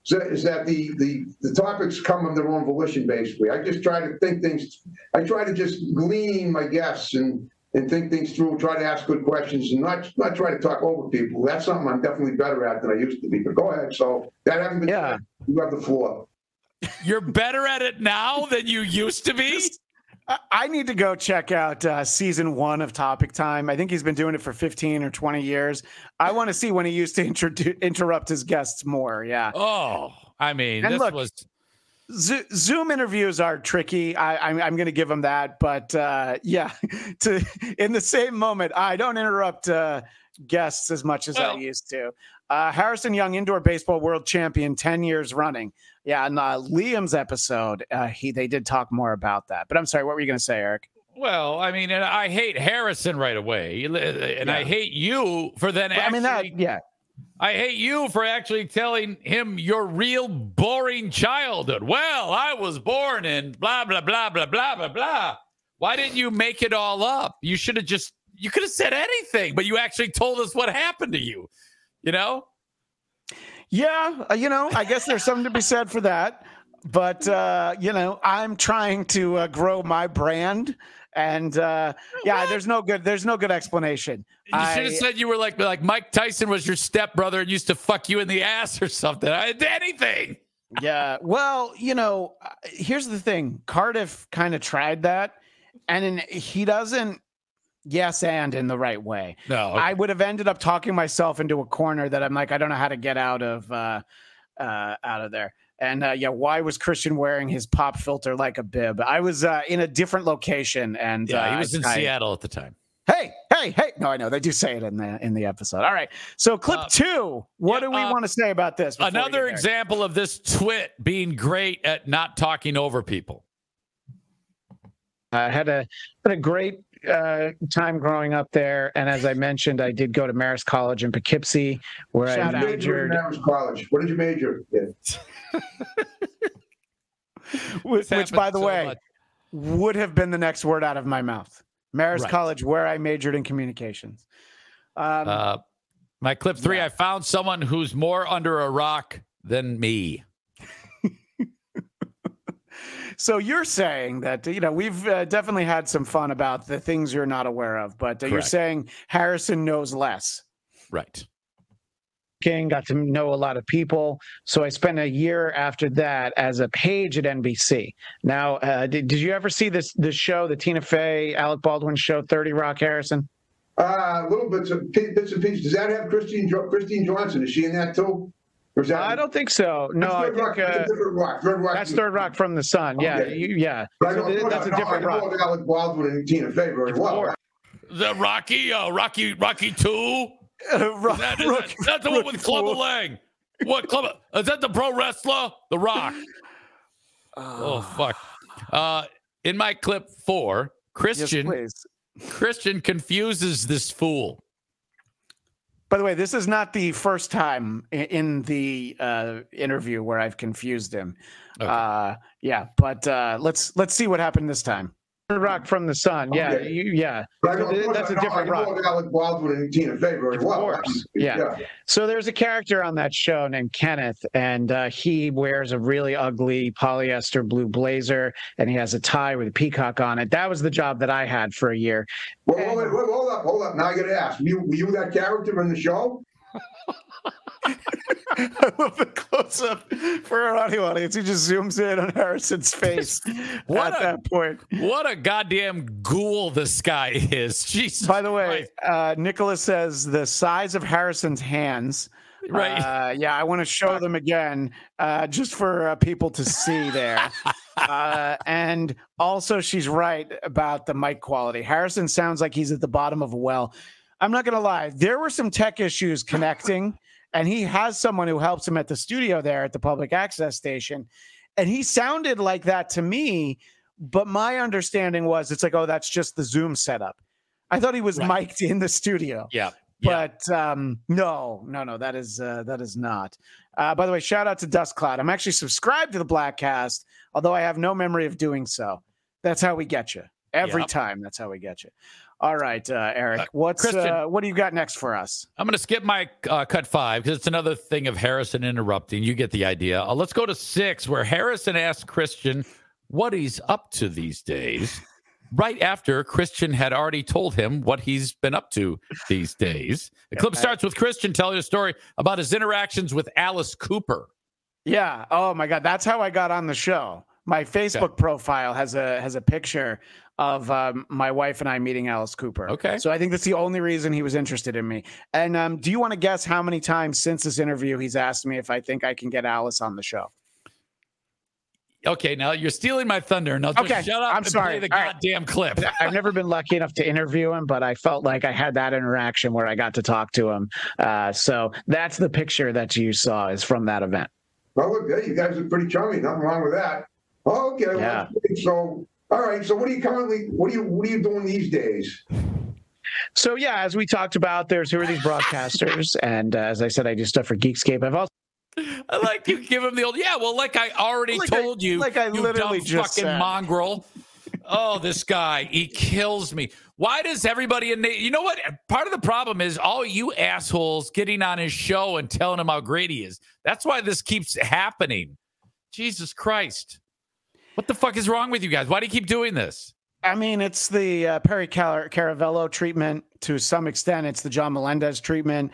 the topics come of their own volition. Basically, I just try to think things. I try to just glean my guests and think things through, try to ask good questions, and not try to talk over people. That's something I'm definitely better at than I used to be. But go ahead. So that hasn't been said. You have the floor. You're better at it now than you used to be? I need to go check out season 1 of Topic Time. I think he's been doing it for 15 or 20 years. I want to see when he used to interrupt his guests more. Yeah. Oh, I mean, and this look, was... Zoom interviews are tricky. I'm going to give him that. But yeah, in the same moment, I don't interrupt guests as much as I used to. Harrison Young, indoor baseball world champion, 10 years running. Yeah, and Liam's episode, they did talk more about that. But I'm sorry, what were you going to say, Eric? Well, I mean, and I hate Harrison right away, and I hate you for then I hate you for actually telling him your real boring childhood. Well, I was born in blah, blah, blah, blah, blah, blah, blah. Why didn't you make it all up? You could have said anything, but you actually told us what happened to you, you know? Yeah, I guess there's something to be said for that. But, I'm trying to grow my brand. And there's no good explanation. You should have said you were like Mike Tyson was your stepbrother and used to fuck you in the ass or something. Anything. Yeah. Well, here's the thing. Cardiff kind of tried that, and he doesn't yes and in the right way. No. I would have ended up talking myself into a corner that I'm like, I don't know how to get out of there. And why was Christian wearing his pop filter like a bib? I was in a different location, and he was in Seattle at the time. Hey! No, I know they do say it in the episode. All right, so clip 2. What do we want to say about this? Another example of this twit being great at not talking over people. I had a great time growing up there, and as I mentioned, I did go to Marist College in Poughkeepsie, where I majored. Marist College. What did you major in? which by the way, would have been the next word out of my mouth. Marist College, where I majored in communications. My clip 3, I found someone who's more under a rock than me. So you're saying that, we've definitely had some fun about the things you're not aware of, but you're saying Harrison knows less. Right. King got to know a lot of people. So I spent a year after that as a page at NBC. Now, did you ever see this show, the Tina Fey, Alec Baldwin show, 30 Rock, Harrison? Little bits and pieces. Does that have Christine Johnson? Is she in that too? Was that? I don't think so. No, I Third Rock, think that's a different rock. Third Rock. that's Third Rock from the Sun. Yeah, Okay. yeah. But I So know, that's a different I rock. know Alec Baldwin and Tina Fey very well. The Rocky 2? That's the one with Clubber Lang. What Clubber? Is that the pro wrestler? The Rock. Oh fuck. In my clip 4, Christian confuses this fool. By the way, this is not the first time in the interview where I've confused him. But let's see what happened this time. Third Rock from the Sun. Yeah, Okay. But I know, So that's a different rock. I know Alec Baldwin and Tina Fey very well. Of course. Yeah. So there's a character on that show named Kenneth, and he wears a really ugly polyester blue blazer, and he has a tie with a peacock on it. That was the job that I had for a year. Well, hold up. Now I got to ask. Were you that character in the show? I love the close-up for our audio audience. He just zooms in on Harrison's face that point. What a goddamn ghoul this guy is. Jesus. By the way, Nicholas says the size of Harrison's hands. Right. I want to show them again just for people to see there. And also, she's right about the mic quality. Harrison sounds like he's at the bottom of a well. I'm not going to lie. There were some tech issues connecting. And he has someone who helps him at the studio there at the public access station. And he sounded like that to me. But my understanding was it's like, oh, that's just the Zoom setup. I thought he was mic'd in the studio. Yeah. But no, that is not. By the way, shout out to Dust Cloud. I'm actually subscribed to the Blackcast, although I have no memory of doing so. That's how we get you. Every time, that's how we get you. All right, Eric, what do you got next for us? I'm going to skip my cut 5 because it's another thing of Harrison interrupting. You get the idea. Let's go to 6, where Harrison asks Christian what he's up to these days, right after Christian had already told him what he's been up to these days. The clip starts with Christian telling a story about his interactions with Alice Cooper. Yeah. Oh, my God. That's how I got on the show. My Facebook profile has a picture of my wife and I meeting Alice Cooper. Okay. So I think that's the only reason he was interested in me. And do you want to guess how many times since this interview he's asked me if I think I can get Alice on the show? Okay, now you're stealing my thunder. Now just shut up and play the goddamn clip. I've never been lucky enough to interview him, but I felt like I had that interaction where I got to talk to him. So that's the picture that you saw is from that event. Well, look, you guys are pretty charming. Nothing wrong with that. Okay. Yeah. Well, so, all right. So, what are you doing these days? So, yeah, as we talked about, who are these broadcasters, and as I said, I do stuff for Geekscape. I've also. I like you give him the old, like I already told you. Like I literally dumb just fucking said. mongrel. Oh, this guy, he kills me. Why does everybody you know what? Part of the problem is all you assholes getting on his show and telling him how great he is. That's why this keeps happening. Jesus Christ. What the fuck is wrong with you guys? Why do you keep doing this? I mean, it's the Perry Caravello treatment to some extent. It's the John Melendez treatment.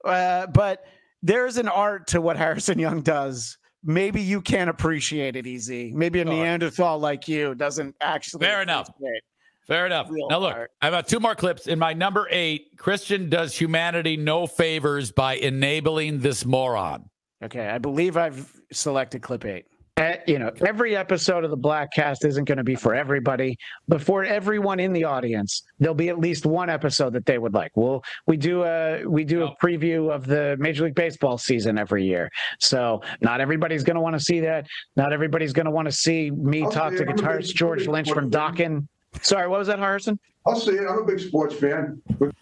But there's an art to what Harrison Young does. Maybe you can't appreciate it, Easy. Maybe a Neanderthal like you doesn't actually. Fair enough. Fair enough. Real Now, look, art. I've got 2 more clips. In my number 8, Christian does humanity no favors by enabling this moron. Okay, I believe I've selected clip 8. Every episode of the Blackcast isn't going to be for everybody, but for everyone in the audience, there'll be at least one episode that they would like. We do a preview of the Major League Baseball season every year, so not everybody's going to want to see that. Not everybody's going to want to see me talk to guitarist George Lynch from Dokken. Sorry, what was that, Harrison? I'll see it. I'm a big sports fan.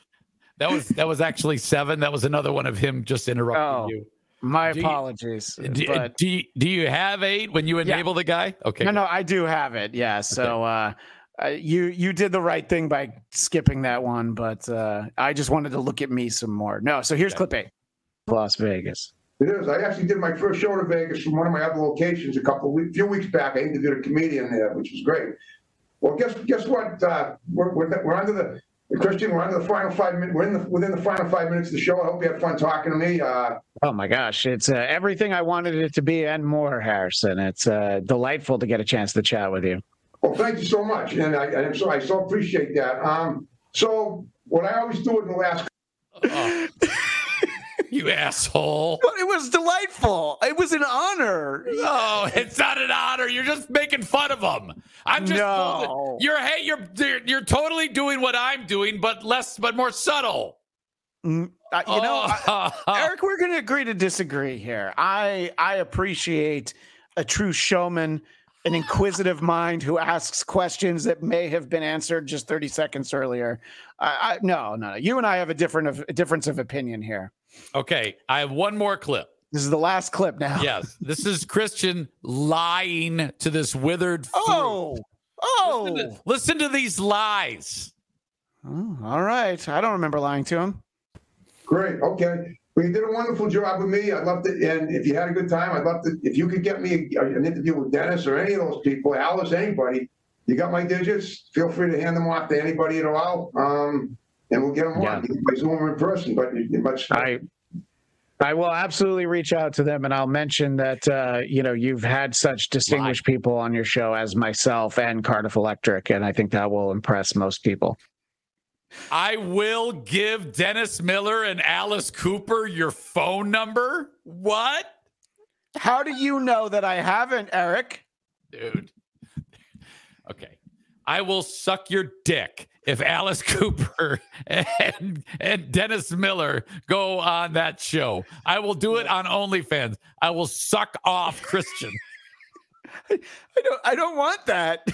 That was actually 7. That was another one of him just interrupting you. My apologies. Do you have 8 when you enable the guy? Okay. No, I do have it. Yeah. So you did the right thing by skipping that one, but I just wanted to look at me some more. No. So here's clip 8. Las Vegas. It is. I actually did my first show to Vegas from one of my other locations few weeks back. I interviewed a comedian there, which was great. Well, guess what? We're under the Christian. We're under the final 5 minutes. We're within the final 5 minutes of the show. I hope you had fun talking to me. Oh my gosh, it's everything I wanted it to be and more, Harrison. It's delightful to get a chance to chat with you. Well, thank you so much, and I so appreciate that. So what I always do in the last. you asshole. But it was delightful. It was an honor. No, it's not an honor. You're just making fun of them. I'm just No. you're totally doing what I'm doing, but more subtle. Eric, we're going to agree to disagree here. I appreciate a true showman, an inquisitive mind who asks questions that may have been answered just 30 seconds earlier. No. You and I have a difference of opinion here. Okay, I have one more clip. This is the last clip now. Yes, this is Christian lying to this withered fruit. Listen to these lies. Oh, all right. I don't remember lying to him. Great. Okay. Well, you did a wonderful job with me. I'd love to, and if you had a good time, I'd love to, if you could get me an interview with Dennis or any of those people, Alice, anybody, you got my digits. Feel free to hand them off to anybody at all. And we'll get them on. You can Zoom them in person, but I will absolutely reach out to them, and I'll mention that you've had such distinguished people on your show as myself and Cardiff Electric, and I think that will impress most people. I will give Dennis Miller and Alice Cooper your phone number. What? How do you know that I haven't, Eric? Dude. Okay. I will suck your dick if Alice Cooper and Dennis Miller go on that show. I will do it on OnlyFans. I will suck off Christian. I don't want that.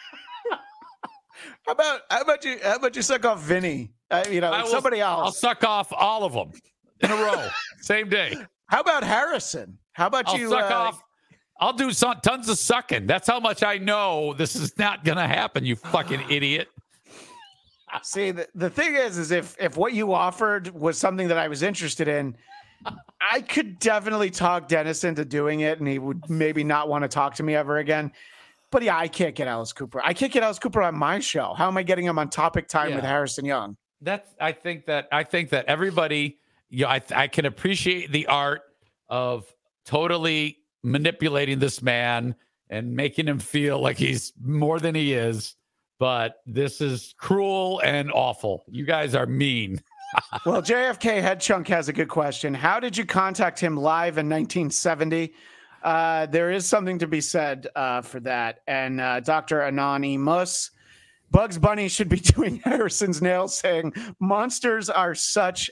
How about you suck off Vinny? Somebody else. I'll suck off all of them in a row, same day. How about Harrison? How about I'll suck off? I'll do tons of sucking. That's how much I know this is not going to happen, you fucking idiot. See, the thing is if what you offered was something that I was interested in, I could definitely talk Dennis into doing it, and he would maybe not want to talk to me ever again. But yeah, I can't get Alice Cooper. I can't get Alice Cooper on my show. How am I getting him on Topic Time with Harrison Young? I think that everybody, I can appreciate the art of totally manipulating this man and making him feel like he's more than he is. But this is cruel and awful. You guys are mean. Well, JFK Head Chunk has a good question. How did you contact him live in 1970? There is something to be said for that. And Dr. Anonymous, Bugs Bunny should be doing Harrison's nails, saying monsters are such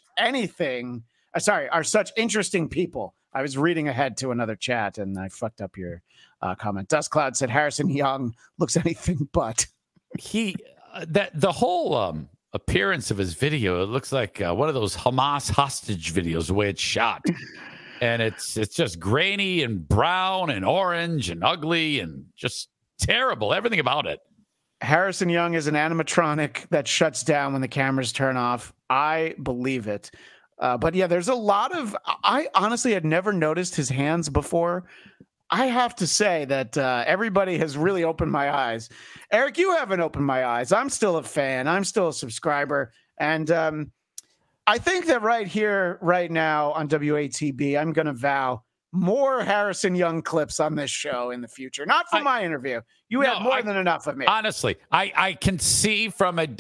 interesting people. I was reading ahead to another chat and I fucked up your comment. Dust Cloud said Harrison Young looks anything but. The whole appearance of his video, it looks like one of those Hamas hostage videos, the way it's shot. And it's just grainy and brown and orange and ugly and just terrible. Everything about it. Harrison Young is an animatronic that shuts down when the cameras turn off. I believe it. But yeah, there's a lot of, I honestly had never noticed his hands before. I have to say that everybody has really opened my eyes. Eric, you haven't opened my eyes. I'm still a fan. I'm still a subscriber. And I think that right here, right now on WATB, I'm going to vow more Harrison Young clips on this show in the future. Not for my interview. You have more than enough of me. Honestly, I can see from a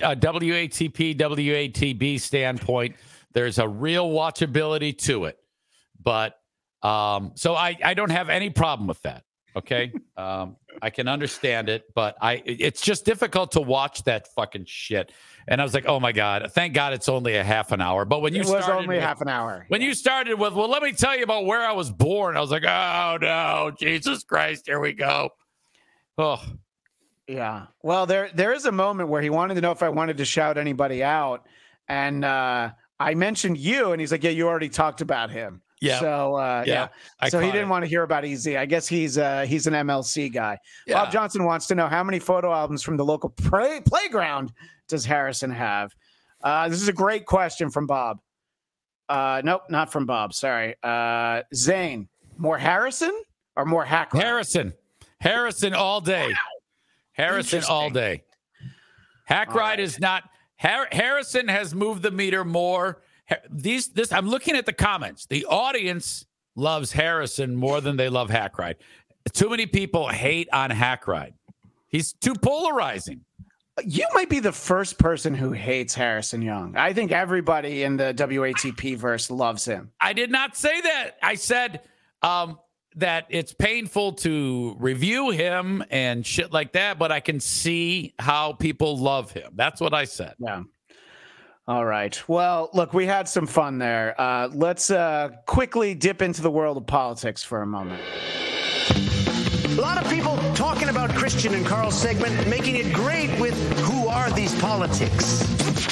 WATB standpoint, there's a real watchability to it. But so I don't have any problem with that. Okay. I can understand it, but it's just difficult to watch that fucking shit. And I was like, oh my God, thank God it's only a half an hour. But when you started, it was only half an hour. When you started with, well, let me tell you about where I was born, I was like, oh no, Jesus Christ, here we go. Oh, yeah. Well, there is a moment where he wanted to know if I wanted to shout anybody out. And I mentioned you, and he's like, yeah, you already talked about him. Yeah. So So he didn't want to hear about EZ. I guess he's an MLC guy. Yeah. Bob Johnson wants to know how many photo albums from the local playground does Harrison have? This is a great question from Bob. Nope, not from Bob. Sorry. Zane, more Harrison or more Hackride? Harrison all day. Wow. Harrison all day. Hackride is not. Harrison has moved the meter more. I'm looking at the comments. The audience loves Harrison more than they love Hackride. Too many people hate on Hackride. He's too polarizing. You might be the first person who hates Harrison Young. I think everybody in the WATP verse loves him. I did not say that. I said that it's painful to review him and shit like that, but I can see how people love him. That's what I said. Yeah. All right. Well, look, we had some fun there. Let's quickly dip into the world of politics for a moment. A lot of people talking about Christian and Carl's segment, making it great with who are these politics?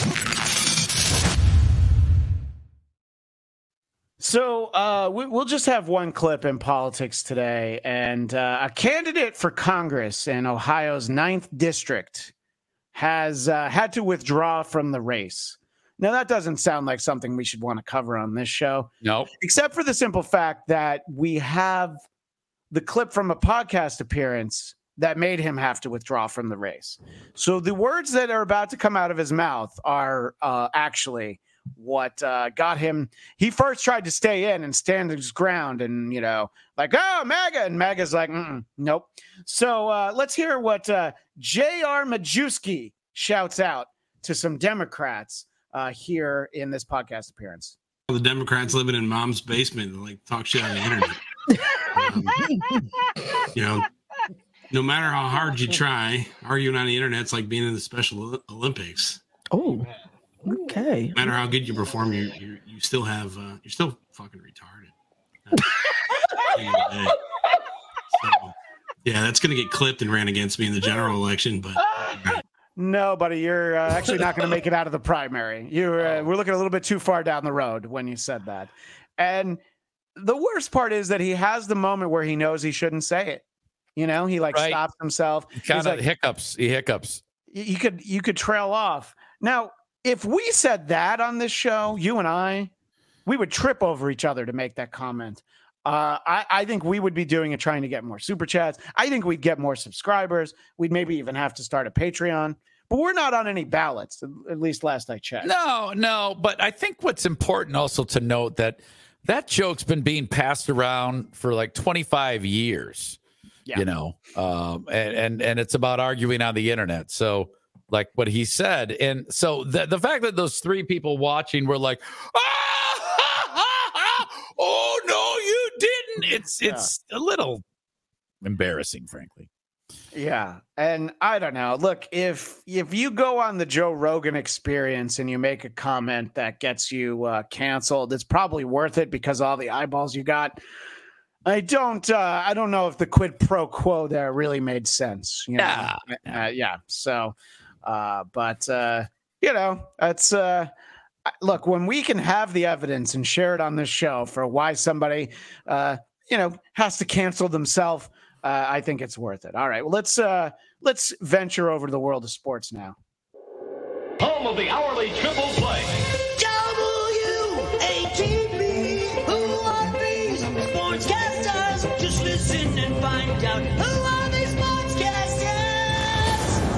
So we'll just have one clip in politics today, and a candidate for Congress in Ohio's 9th district has had to withdraw from the race. Now, that doesn't sound like something we should want to cover on this show. No. Except for the simple fact that we have the clip from a podcast appearance that made him have to withdraw from the race. So the words that are about to come out of his mouth are actually what got him. He first tried to stay in and stand his ground and, like, oh, MAGA. And MAGA's like, nope. So let's hear what J.R. Majewski shouts out to some Democrats here in this podcast appearance. The Democrats living in mom's basement and like talk shit on the internet. No matter how hard you try, arguing on the internet's like being in the Special Olympics. Oh, okay. No matter how good you perform, you still have you're still fucking retarded. So, yeah, that's gonna get clipped and ran against me in the general election, but. No, buddy, you're actually not going to make it out of the primary. We're looking a little bit too far down the road when you said that. And the worst part is that he has the moment where he knows he shouldn't say it. He stops himself. He kind of hiccups. He hiccups. You could trail off. Now, if we said that on this show, you and I, we would trip over each other to make that comment. I think we would be doing it trying to get more super chats. I think we'd get more subscribers. We'd maybe even have to start a Patreon. But we're not on any ballots, at least last I checked. No. But I think what's important also to note that joke's been being passed around for like 25 years, and it's about arguing on the internet. So like what he said. And so the fact that those three people watching were like, oh, no, you didn't. It's a little embarrassing, frankly. Yeah. And I don't know. Look, if you go on the Joe Rogan Experience and you make a comment that gets you canceled, it's probably worth it because all the eyeballs you got. I don't know if the quid pro quo there really made sense. Yeah. So, it's look, when we can have the evidence and share it on this show for why somebody, has to cancel themselves. I think it's worth it. All right. Well, let's venture over to the world of sports now. Home of the hourly triple play. WATP, who are these sportscasters? Just listen and find out who are these sportscasters.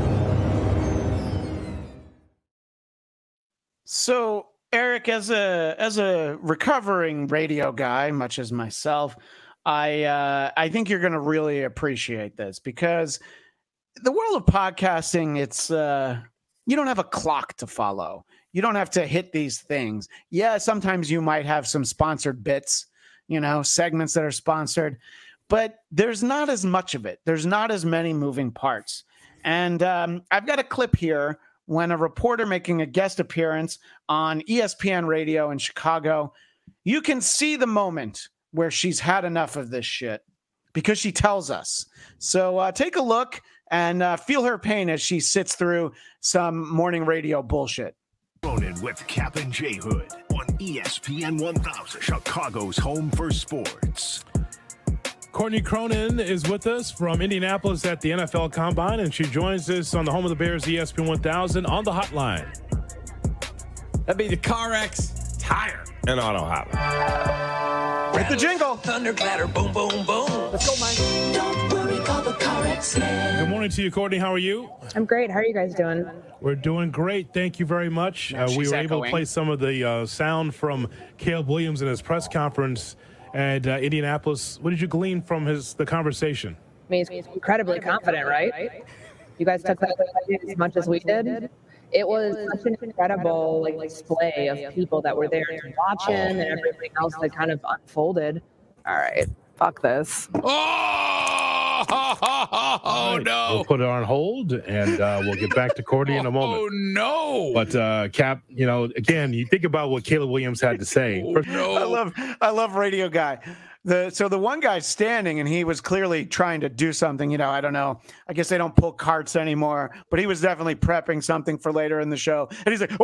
So, Eric, as a recovering radio guy, much as myself, I think you're going to really appreciate this because the world of podcasting, it's you don't have a clock to follow. You don't have to hit these things. Yeah, sometimes you might have some sponsored bits, segments that are sponsored, but there's not as much of it. There's not as many moving parts. And I've got a clip here when a reporter making a guest appearance on ESPN Radio in Chicago, you can see the moment where she's had enough of this shit because she tells us. So take a look and feel her pain as she sits through some morning radio bullshit. Cronin with Cap and J Hood on ESPN 1000, Chicago's home for sports. Courtney Cronin is with us from Indianapolis at the NFL Combine, and she joins us on the home of the Bears, ESPN 1000, on the hotline. That'd be the CarX Tire and Auto Hotline. Hit the jingle. Thunder clatter, boom, boom, boom. Let's go, Mike. Don't worry, call the CarX man. Good morning to you, Courtney. How are you? I'm great. How are you guys doing? We're doing great. Thank you very much. We were able to play some of the sound from Caleb Williams in his press conference at Indianapolis. What did you glean from the conversation? I mean, he's incredibly confident, right? You guys took that as much as we did. It was such an incredible display of people that were there watching and everything else that kind of unfolded. All right, fuck this. Oh no! We'll put it on hold, and we'll get back to Cordy in a moment. Oh no! But Cap, again, you think about what Caleb Williams had to say. I love Radio Guy. So the one guy's standing, and he was clearly trying to do something. I don't know. I guess they don't pull carts anymore, but he was definitely prepping something for later in the show. And he's like,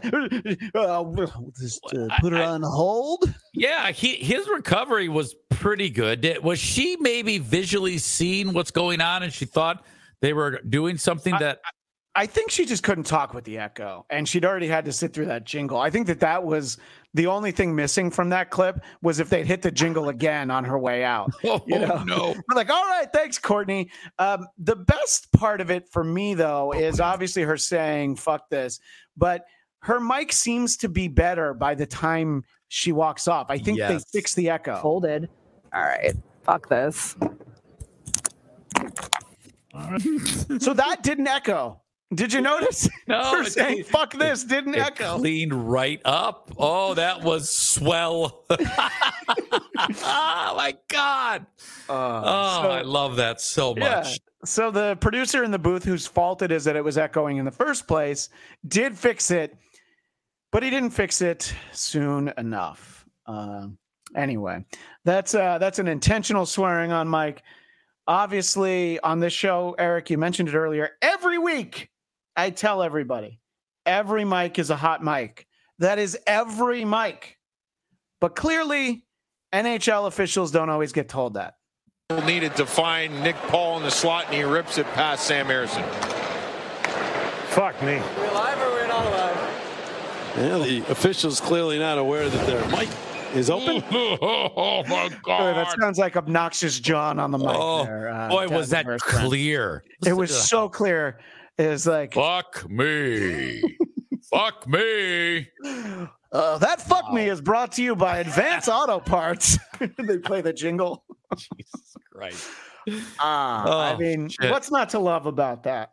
just put it on hold. Yeah, his recovery was pretty good. Was she maybe visually seeing what's going on, and she thought they were doing something that? I think she just couldn't talk with the echo, and she'd already had to sit through that jingle. I think that was the only thing missing from that clip was if they'd hit the jingle again on her way out. No. We're like, all right, thanks, Courtney. The best part of it for me, though, is obviously her saying, fuck this. But her mic seems to be better by the time she walks off. I think they fixed the echo. Folded. All right, fuck this. So that didn't echo. Did you notice? No, her saying "fuck this" didn't echo. Cleaned right up. Oh, that was swell. Oh my God. I love that so much. Yeah. So the producer in the booth, whose fault it is that it was echoing in the first place, did fix it, but he didn't fix it soon enough. Anyway, that's an intentional swearing on Mike. Obviously, on this show, Eric, you mentioned it earlier. Every week, I tell everybody, every mic is a hot mic. That is every mic. But clearly, NHL officials don't always get told that. Needed to find Nick Paul in the slot, and he rips it past Sam Harrison. Fuck me. We're alive or we're not alive? Yeah, the official's clearly not aware that their mic is open. Oh my God. That sounds like obnoxious John on the mic there. Boy, was that clear. It was so clear. It was like, fuck me. Fuck me. That fuck me is brought to you by Advance Auto Parts. They play the jingle. Jesus Christ. I mean, what's not to love about that,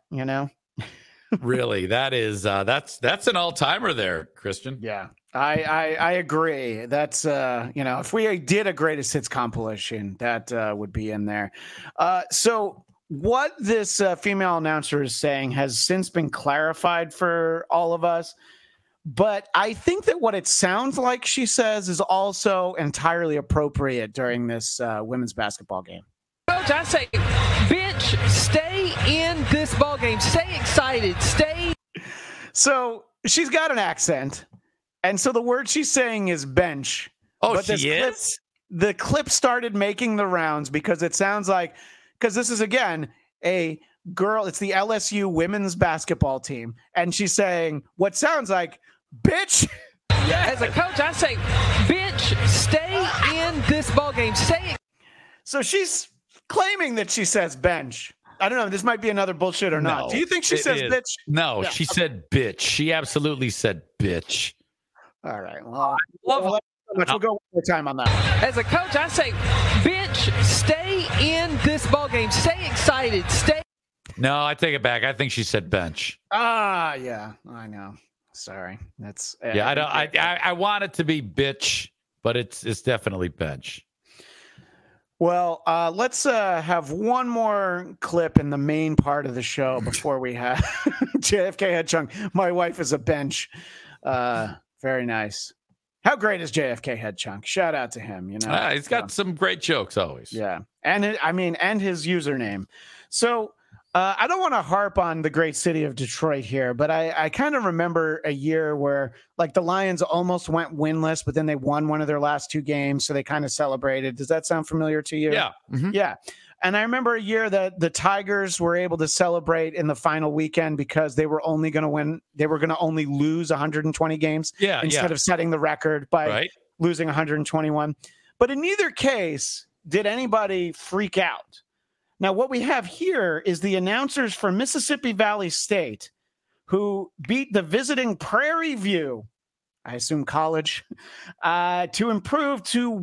Really, that is that's an all-timer there, Christian. Yeah. I agree. That's if we did a greatest hits compilation, that would be in there. So what this female announcer is saying has since been clarified for all of us, but I think that what it sounds like she says is also entirely appropriate during this women's basketball game. Coach, I say, bench, stay in this ball game. Stay excited. Stay. So she's got an accent. And so the word she's saying is bench. Oh, but she is? The clip started making the rounds because it sounds like, because this is, again, a girl. It's the LSU women's basketball team. And she's saying what sounds like, bitch. As a coach, I say, bench, stay in this ball game. Stay. So she's claiming that she says bench. I don't know. This might be another bullshit or not. Do you think she says bitch? No, she said bitch. She absolutely said bitch. All right. Well, we'll go one more time on that. As a coach, I say, bench, stay in this ball game. Stay excited. Stay. No, I take it back. I think she said bench. Yeah, I know. Sorry. That's yeah. I don't. I want it to be bitch, but it's definitely bench. Well, let's have one more clip in the main part of the show before we have JFK Head Chunk. My wife is a bench. Very nice. How great is JFK Head Chunk? Shout out to him. He's got some great jokes always. Yeah, and and his username. So I don't want to harp on the great city of Detroit here, but I kind of remember a year where the Lions almost went winless, but then they won one of their last two games, so they kind of celebrated. Does that sound familiar to you? Yeah. Mm-hmm. Yeah. And I remember a year that the Tigers were able to celebrate in the final weekend because they were only going to win. They were going to only lose 120 games instead of setting the record by losing 121. But in neither case did anybody freak out. Now, what we have here is the announcers for Mississippi Valley State who beat the visiting Prairie View, I assume college, to improve to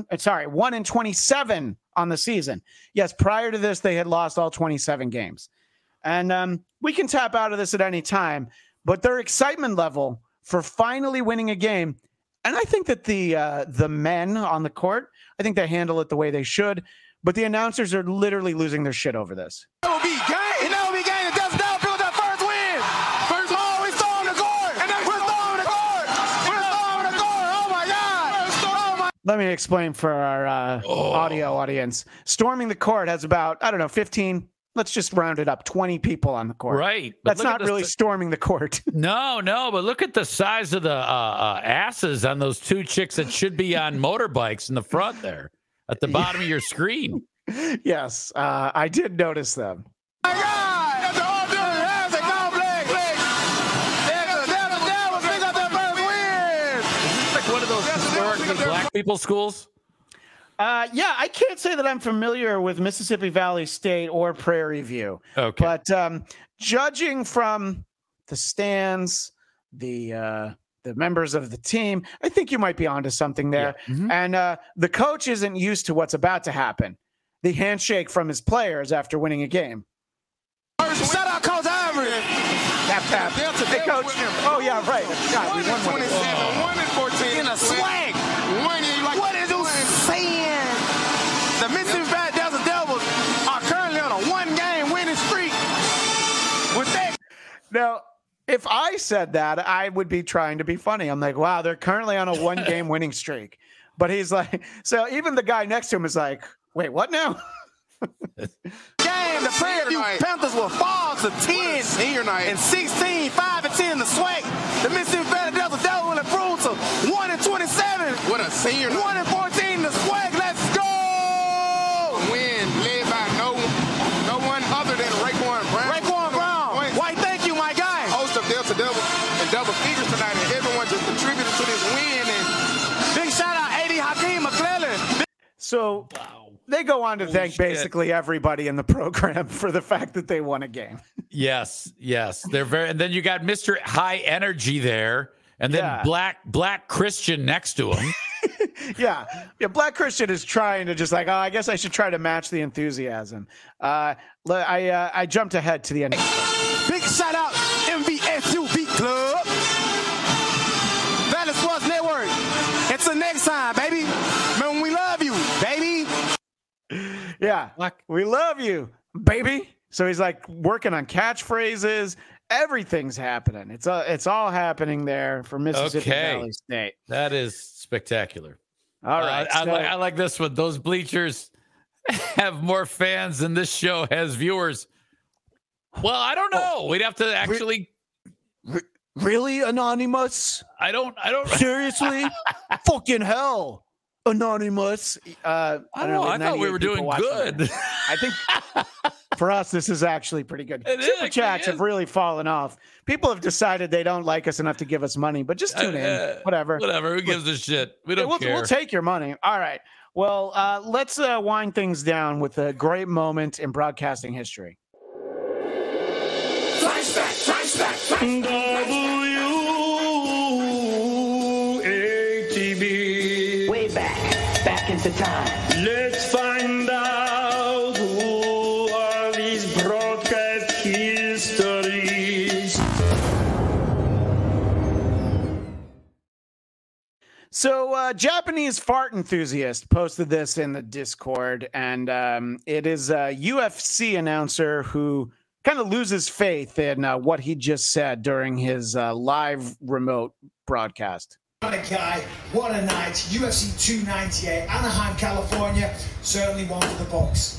1-27 on the season. Yes, prior to this, they had lost all 27 games. And we can tap out of this at any time, but their excitement level for finally winning a game, and I think that the men on the court, I think they handle it the way they should, but the announcers are literally losing their shit over this. That will be game. And that will be game. The Delta Downfield that first win. First ball, we storm the court. And we're storming the court. We're storming the court. Oh my God. Let me explain for our audio audience. Storming the court has about, 15, let's just round it up, 20 people on the court. Right. But That's not really storming the court. No, but look at the size of the asses on those two chicks that should be on motorbikes in the front there at the bottom of your screen. Yes, I did notice them. Black people schools? Yeah, I can't say that I'm familiar with Mississippi Valley State or Prairie View. Okay. But judging from the stands, the members of the team, I think you might be onto something there. Yeah. Mm-hmm. And the coach isn't used to what's about to happen. The handshake from his players after winning a game. Shout out Coach Ivory. Tap, tap. Hey, Coach. Oh, yeah, right. God, we won 27, 1 and 14. In a swag. What is you saying? The Mississippi Valley Delta Devils are currently on a 1-game winning streak. With that. Now, if I said that, I would be trying to be funny. I'm like, wow, they're currently on a 1-game winning streak. But he's like, so even the guy next to him is like, wait, what now? Game, the Prairie View Panthers will fall to 10 senior night and 16, 5 and 10 the swag. The Mississippi Valley Delta Devil will improve to 1 and 27. What a senior night. 1 and 14 the swag. Let's go. Win led by no one other than Raekwon Brown. Raekwon Brown. Why, thank you, my guy. Host of Delta Devil and double figures tonight, and everyone just contributed to this win. And big shout out AD Hakeem McClellan. So they go on to thank basically everybody in the program for the fact that they won a game. Yes. They're very, and then you got Mr. High Energy there, and then Black Christian next to him. Yeah. Black Christian is trying to just like, I guess I should try to match the enthusiasm. I jumped ahead to the end. Big shout out MVSU Beat Club. Valley Sports Network. Until next time, baby. Man, we love you, baby. Yeah, we love you, baby. So he's like working on catchphrases. Everything's happening. It's all happening there for Mississippi Valley State. That is spectacular. All right, I like this one. Those bleachers have more fans than this show has viewers. Well, I don't know. We'd have to actually. Really, Anonymous? I don't. Seriously? Fucking hell. Anonymous. I don't know. I thought we were doing good. I think for us, this is actually pretty good. Super chats have really fallen off. People have decided they don't like us enough to give us money, but just tune in. Whatever. Who gives a shit? We don't care. We'll take your money. All right. Well, let's wind things down with a great moment in broadcasting history. Flashback. WATB. Way back into time. Let's find out who are these broadcast histories. So, Japanese fart enthusiast posted this in the Discord, and it is a UFC announcer who kind of loses faith in what he just said during his live remote broadcast. What a guy, what a night. UFC 298, Anaheim, California, certainly one for the books.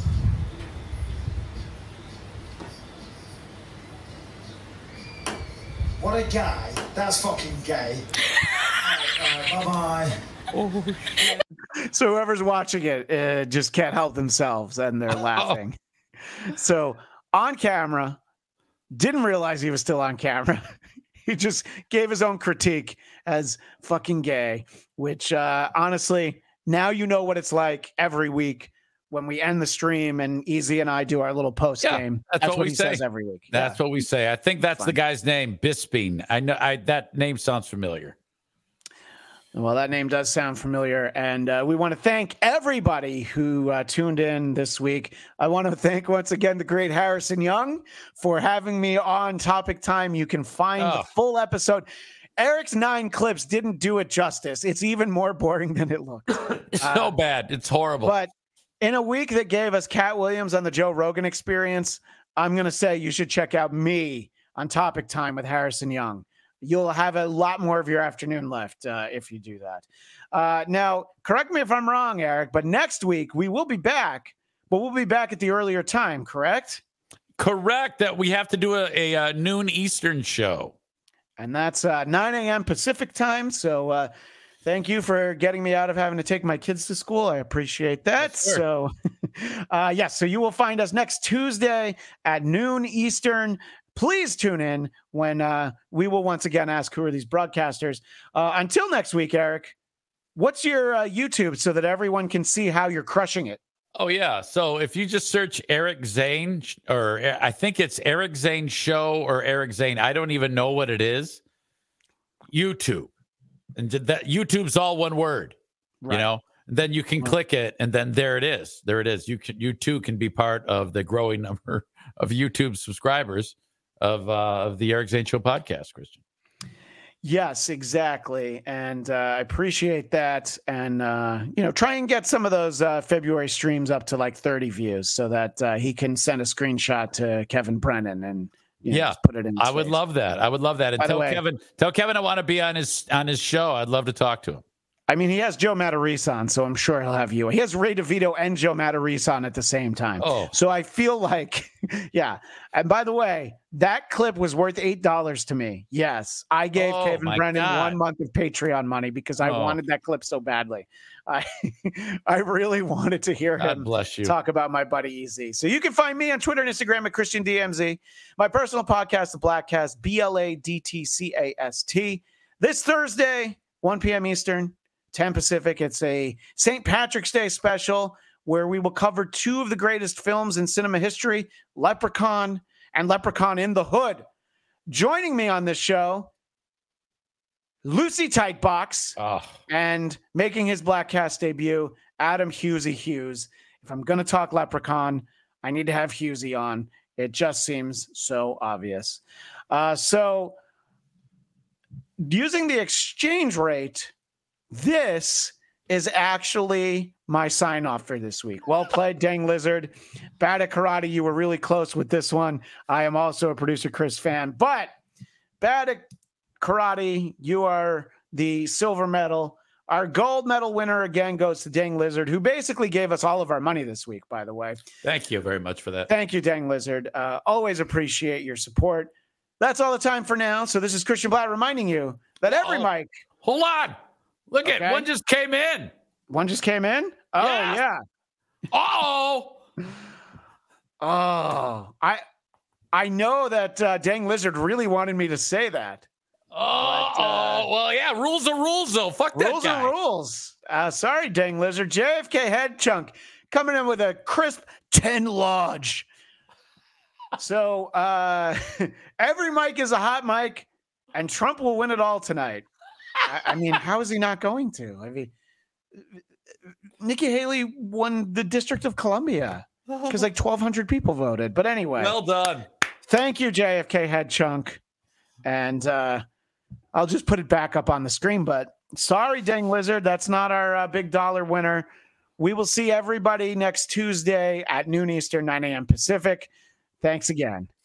What a guy, that's fucking gay. Bye-bye. So whoever's watching it just can't help themselves, and they're laughing. So on camera, didn't realize he was still on camera. He just gave his own critique as fucking gay, which honestly, now you know what it's like every week when we end the stream and Easy and I do our little post game. That's what he says every week. That's what we say. I think that's the guy's name, Bisping. I know that name sounds familiar. Well, that name does sound familiar, and we want to thank everybody who tuned in this week. I want to thank once again the great Harrison Young for having me on Topic Time. You can find the full episode. Eric's 9 clips didn't do it justice. It's even more boring than it looked. It's so bad. It's horrible. But in a week that gave us Cat Williams on the Joe Rogan Experience, I'm going to say you should check out me on Topic Time with Harrison Young. You'll have a lot more of your afternoon left if you do that. Now, correct me if I'm wrong, Eric, but next week we will be back, but we'll be back at the earlier time, correct? Correct. That we have to do a noon Eastern show. And that's 9 a.m. Pacific time. So thank you for getting me out of having to take my kids to school. I appreciate that. Yes, so, yes, so you will find us next Tuesday at noon Eastern. Please tune in when we will once again ask who are these broadcasters. Until next week, Eric, what's your YouTube so that everyone can see how you're crushing it? Oh, yeah. So if you just search Eric Zane, or I think it's Eric Zane Show or Eric Zane, I don't even know what it is. YouTube. And that YouTube's all one word, you know, and then you can click it and then there it is. There it is. You too can be part of the growing number of YouTube subscribers of the Eric Zane Show podcast, Christian. Yes, exactly. And I appreciate that. And, try and get some of those February streams up to like 30 views so that he can send a screenshot to Kevin Brennan and just put it in. I would love that. I would love that. And tell Kevin I want to be on his show. I'd love to talk to him. I mean, he has Joe Matarese on, so I'm sure he'll have you. He has Ray DeVito and Joe Matarese on at the same time. Oh. So I feel like, yeah. And by the way, that clip was worth $8 to me. Yes. I gave Kevin Brennan 1 month of Patreon money because I wanted that clip so badly. I really wanted to hear him talk about my buddy Easy. So you can find me on Twitter and Instagram at ChristianDMZ. My personal podcast, The Bladtcast, BLADTCAST. This Thursday, 1 p.m. Eastern, 10 Pacific. It's a St. Patrick's Day special where we will cover 2 of the greatest films in cinema history, Leprechaun and Leprechaun in the Hood. Joining me on this show, Lucy Tightbox, and making his Bladtcast debut, Adam Hughesy Hughes. If I'm going to talk Leprechaun, I need to have Hughesy on. It just seems so obvious. So using the exchange rate, this is actually my sign-off for this week. Well played, Dang Lizard. Bad at Karate, you were really close with this one. I am also a Producer Chris fan. But Bad at Karate, you are the silver medal. Our gold medal winner again goes to Dang Lizard, who basically gave us all of our money this week, by the way. Thank you very much for that. Thank you, Dang Lizard. Always appreciate your support. That's all the time for now. So this is Christian Blatt reminding you that every mic... Hold on. Look at one just came in. One just came in? Oh, yeah. Uh-oh. Oh, I know that Dang Lizard really wanted me to say that. Well, yeah, rules are rules, though. Fuck that rules guy. Rules are rules. Sorry, Dang Lizard. JFK Head Chunk coming in with a crisp 10 Lodge. So every mic is a hot mic, and Trump will win it all tonight. I mean, how is he not going to? I mean, Nikki Haley won the District of Columbia because like 1,200 people voted. But anyway. Well done. Thank you, JFK Head Chunk. And I'll just put it back up on the screen. But sorry, Dang Lizard, that's not our big dollar winner. We will see everybody next Tuesday at noon Eastern, 9 a.m. Pacific. Thanks again.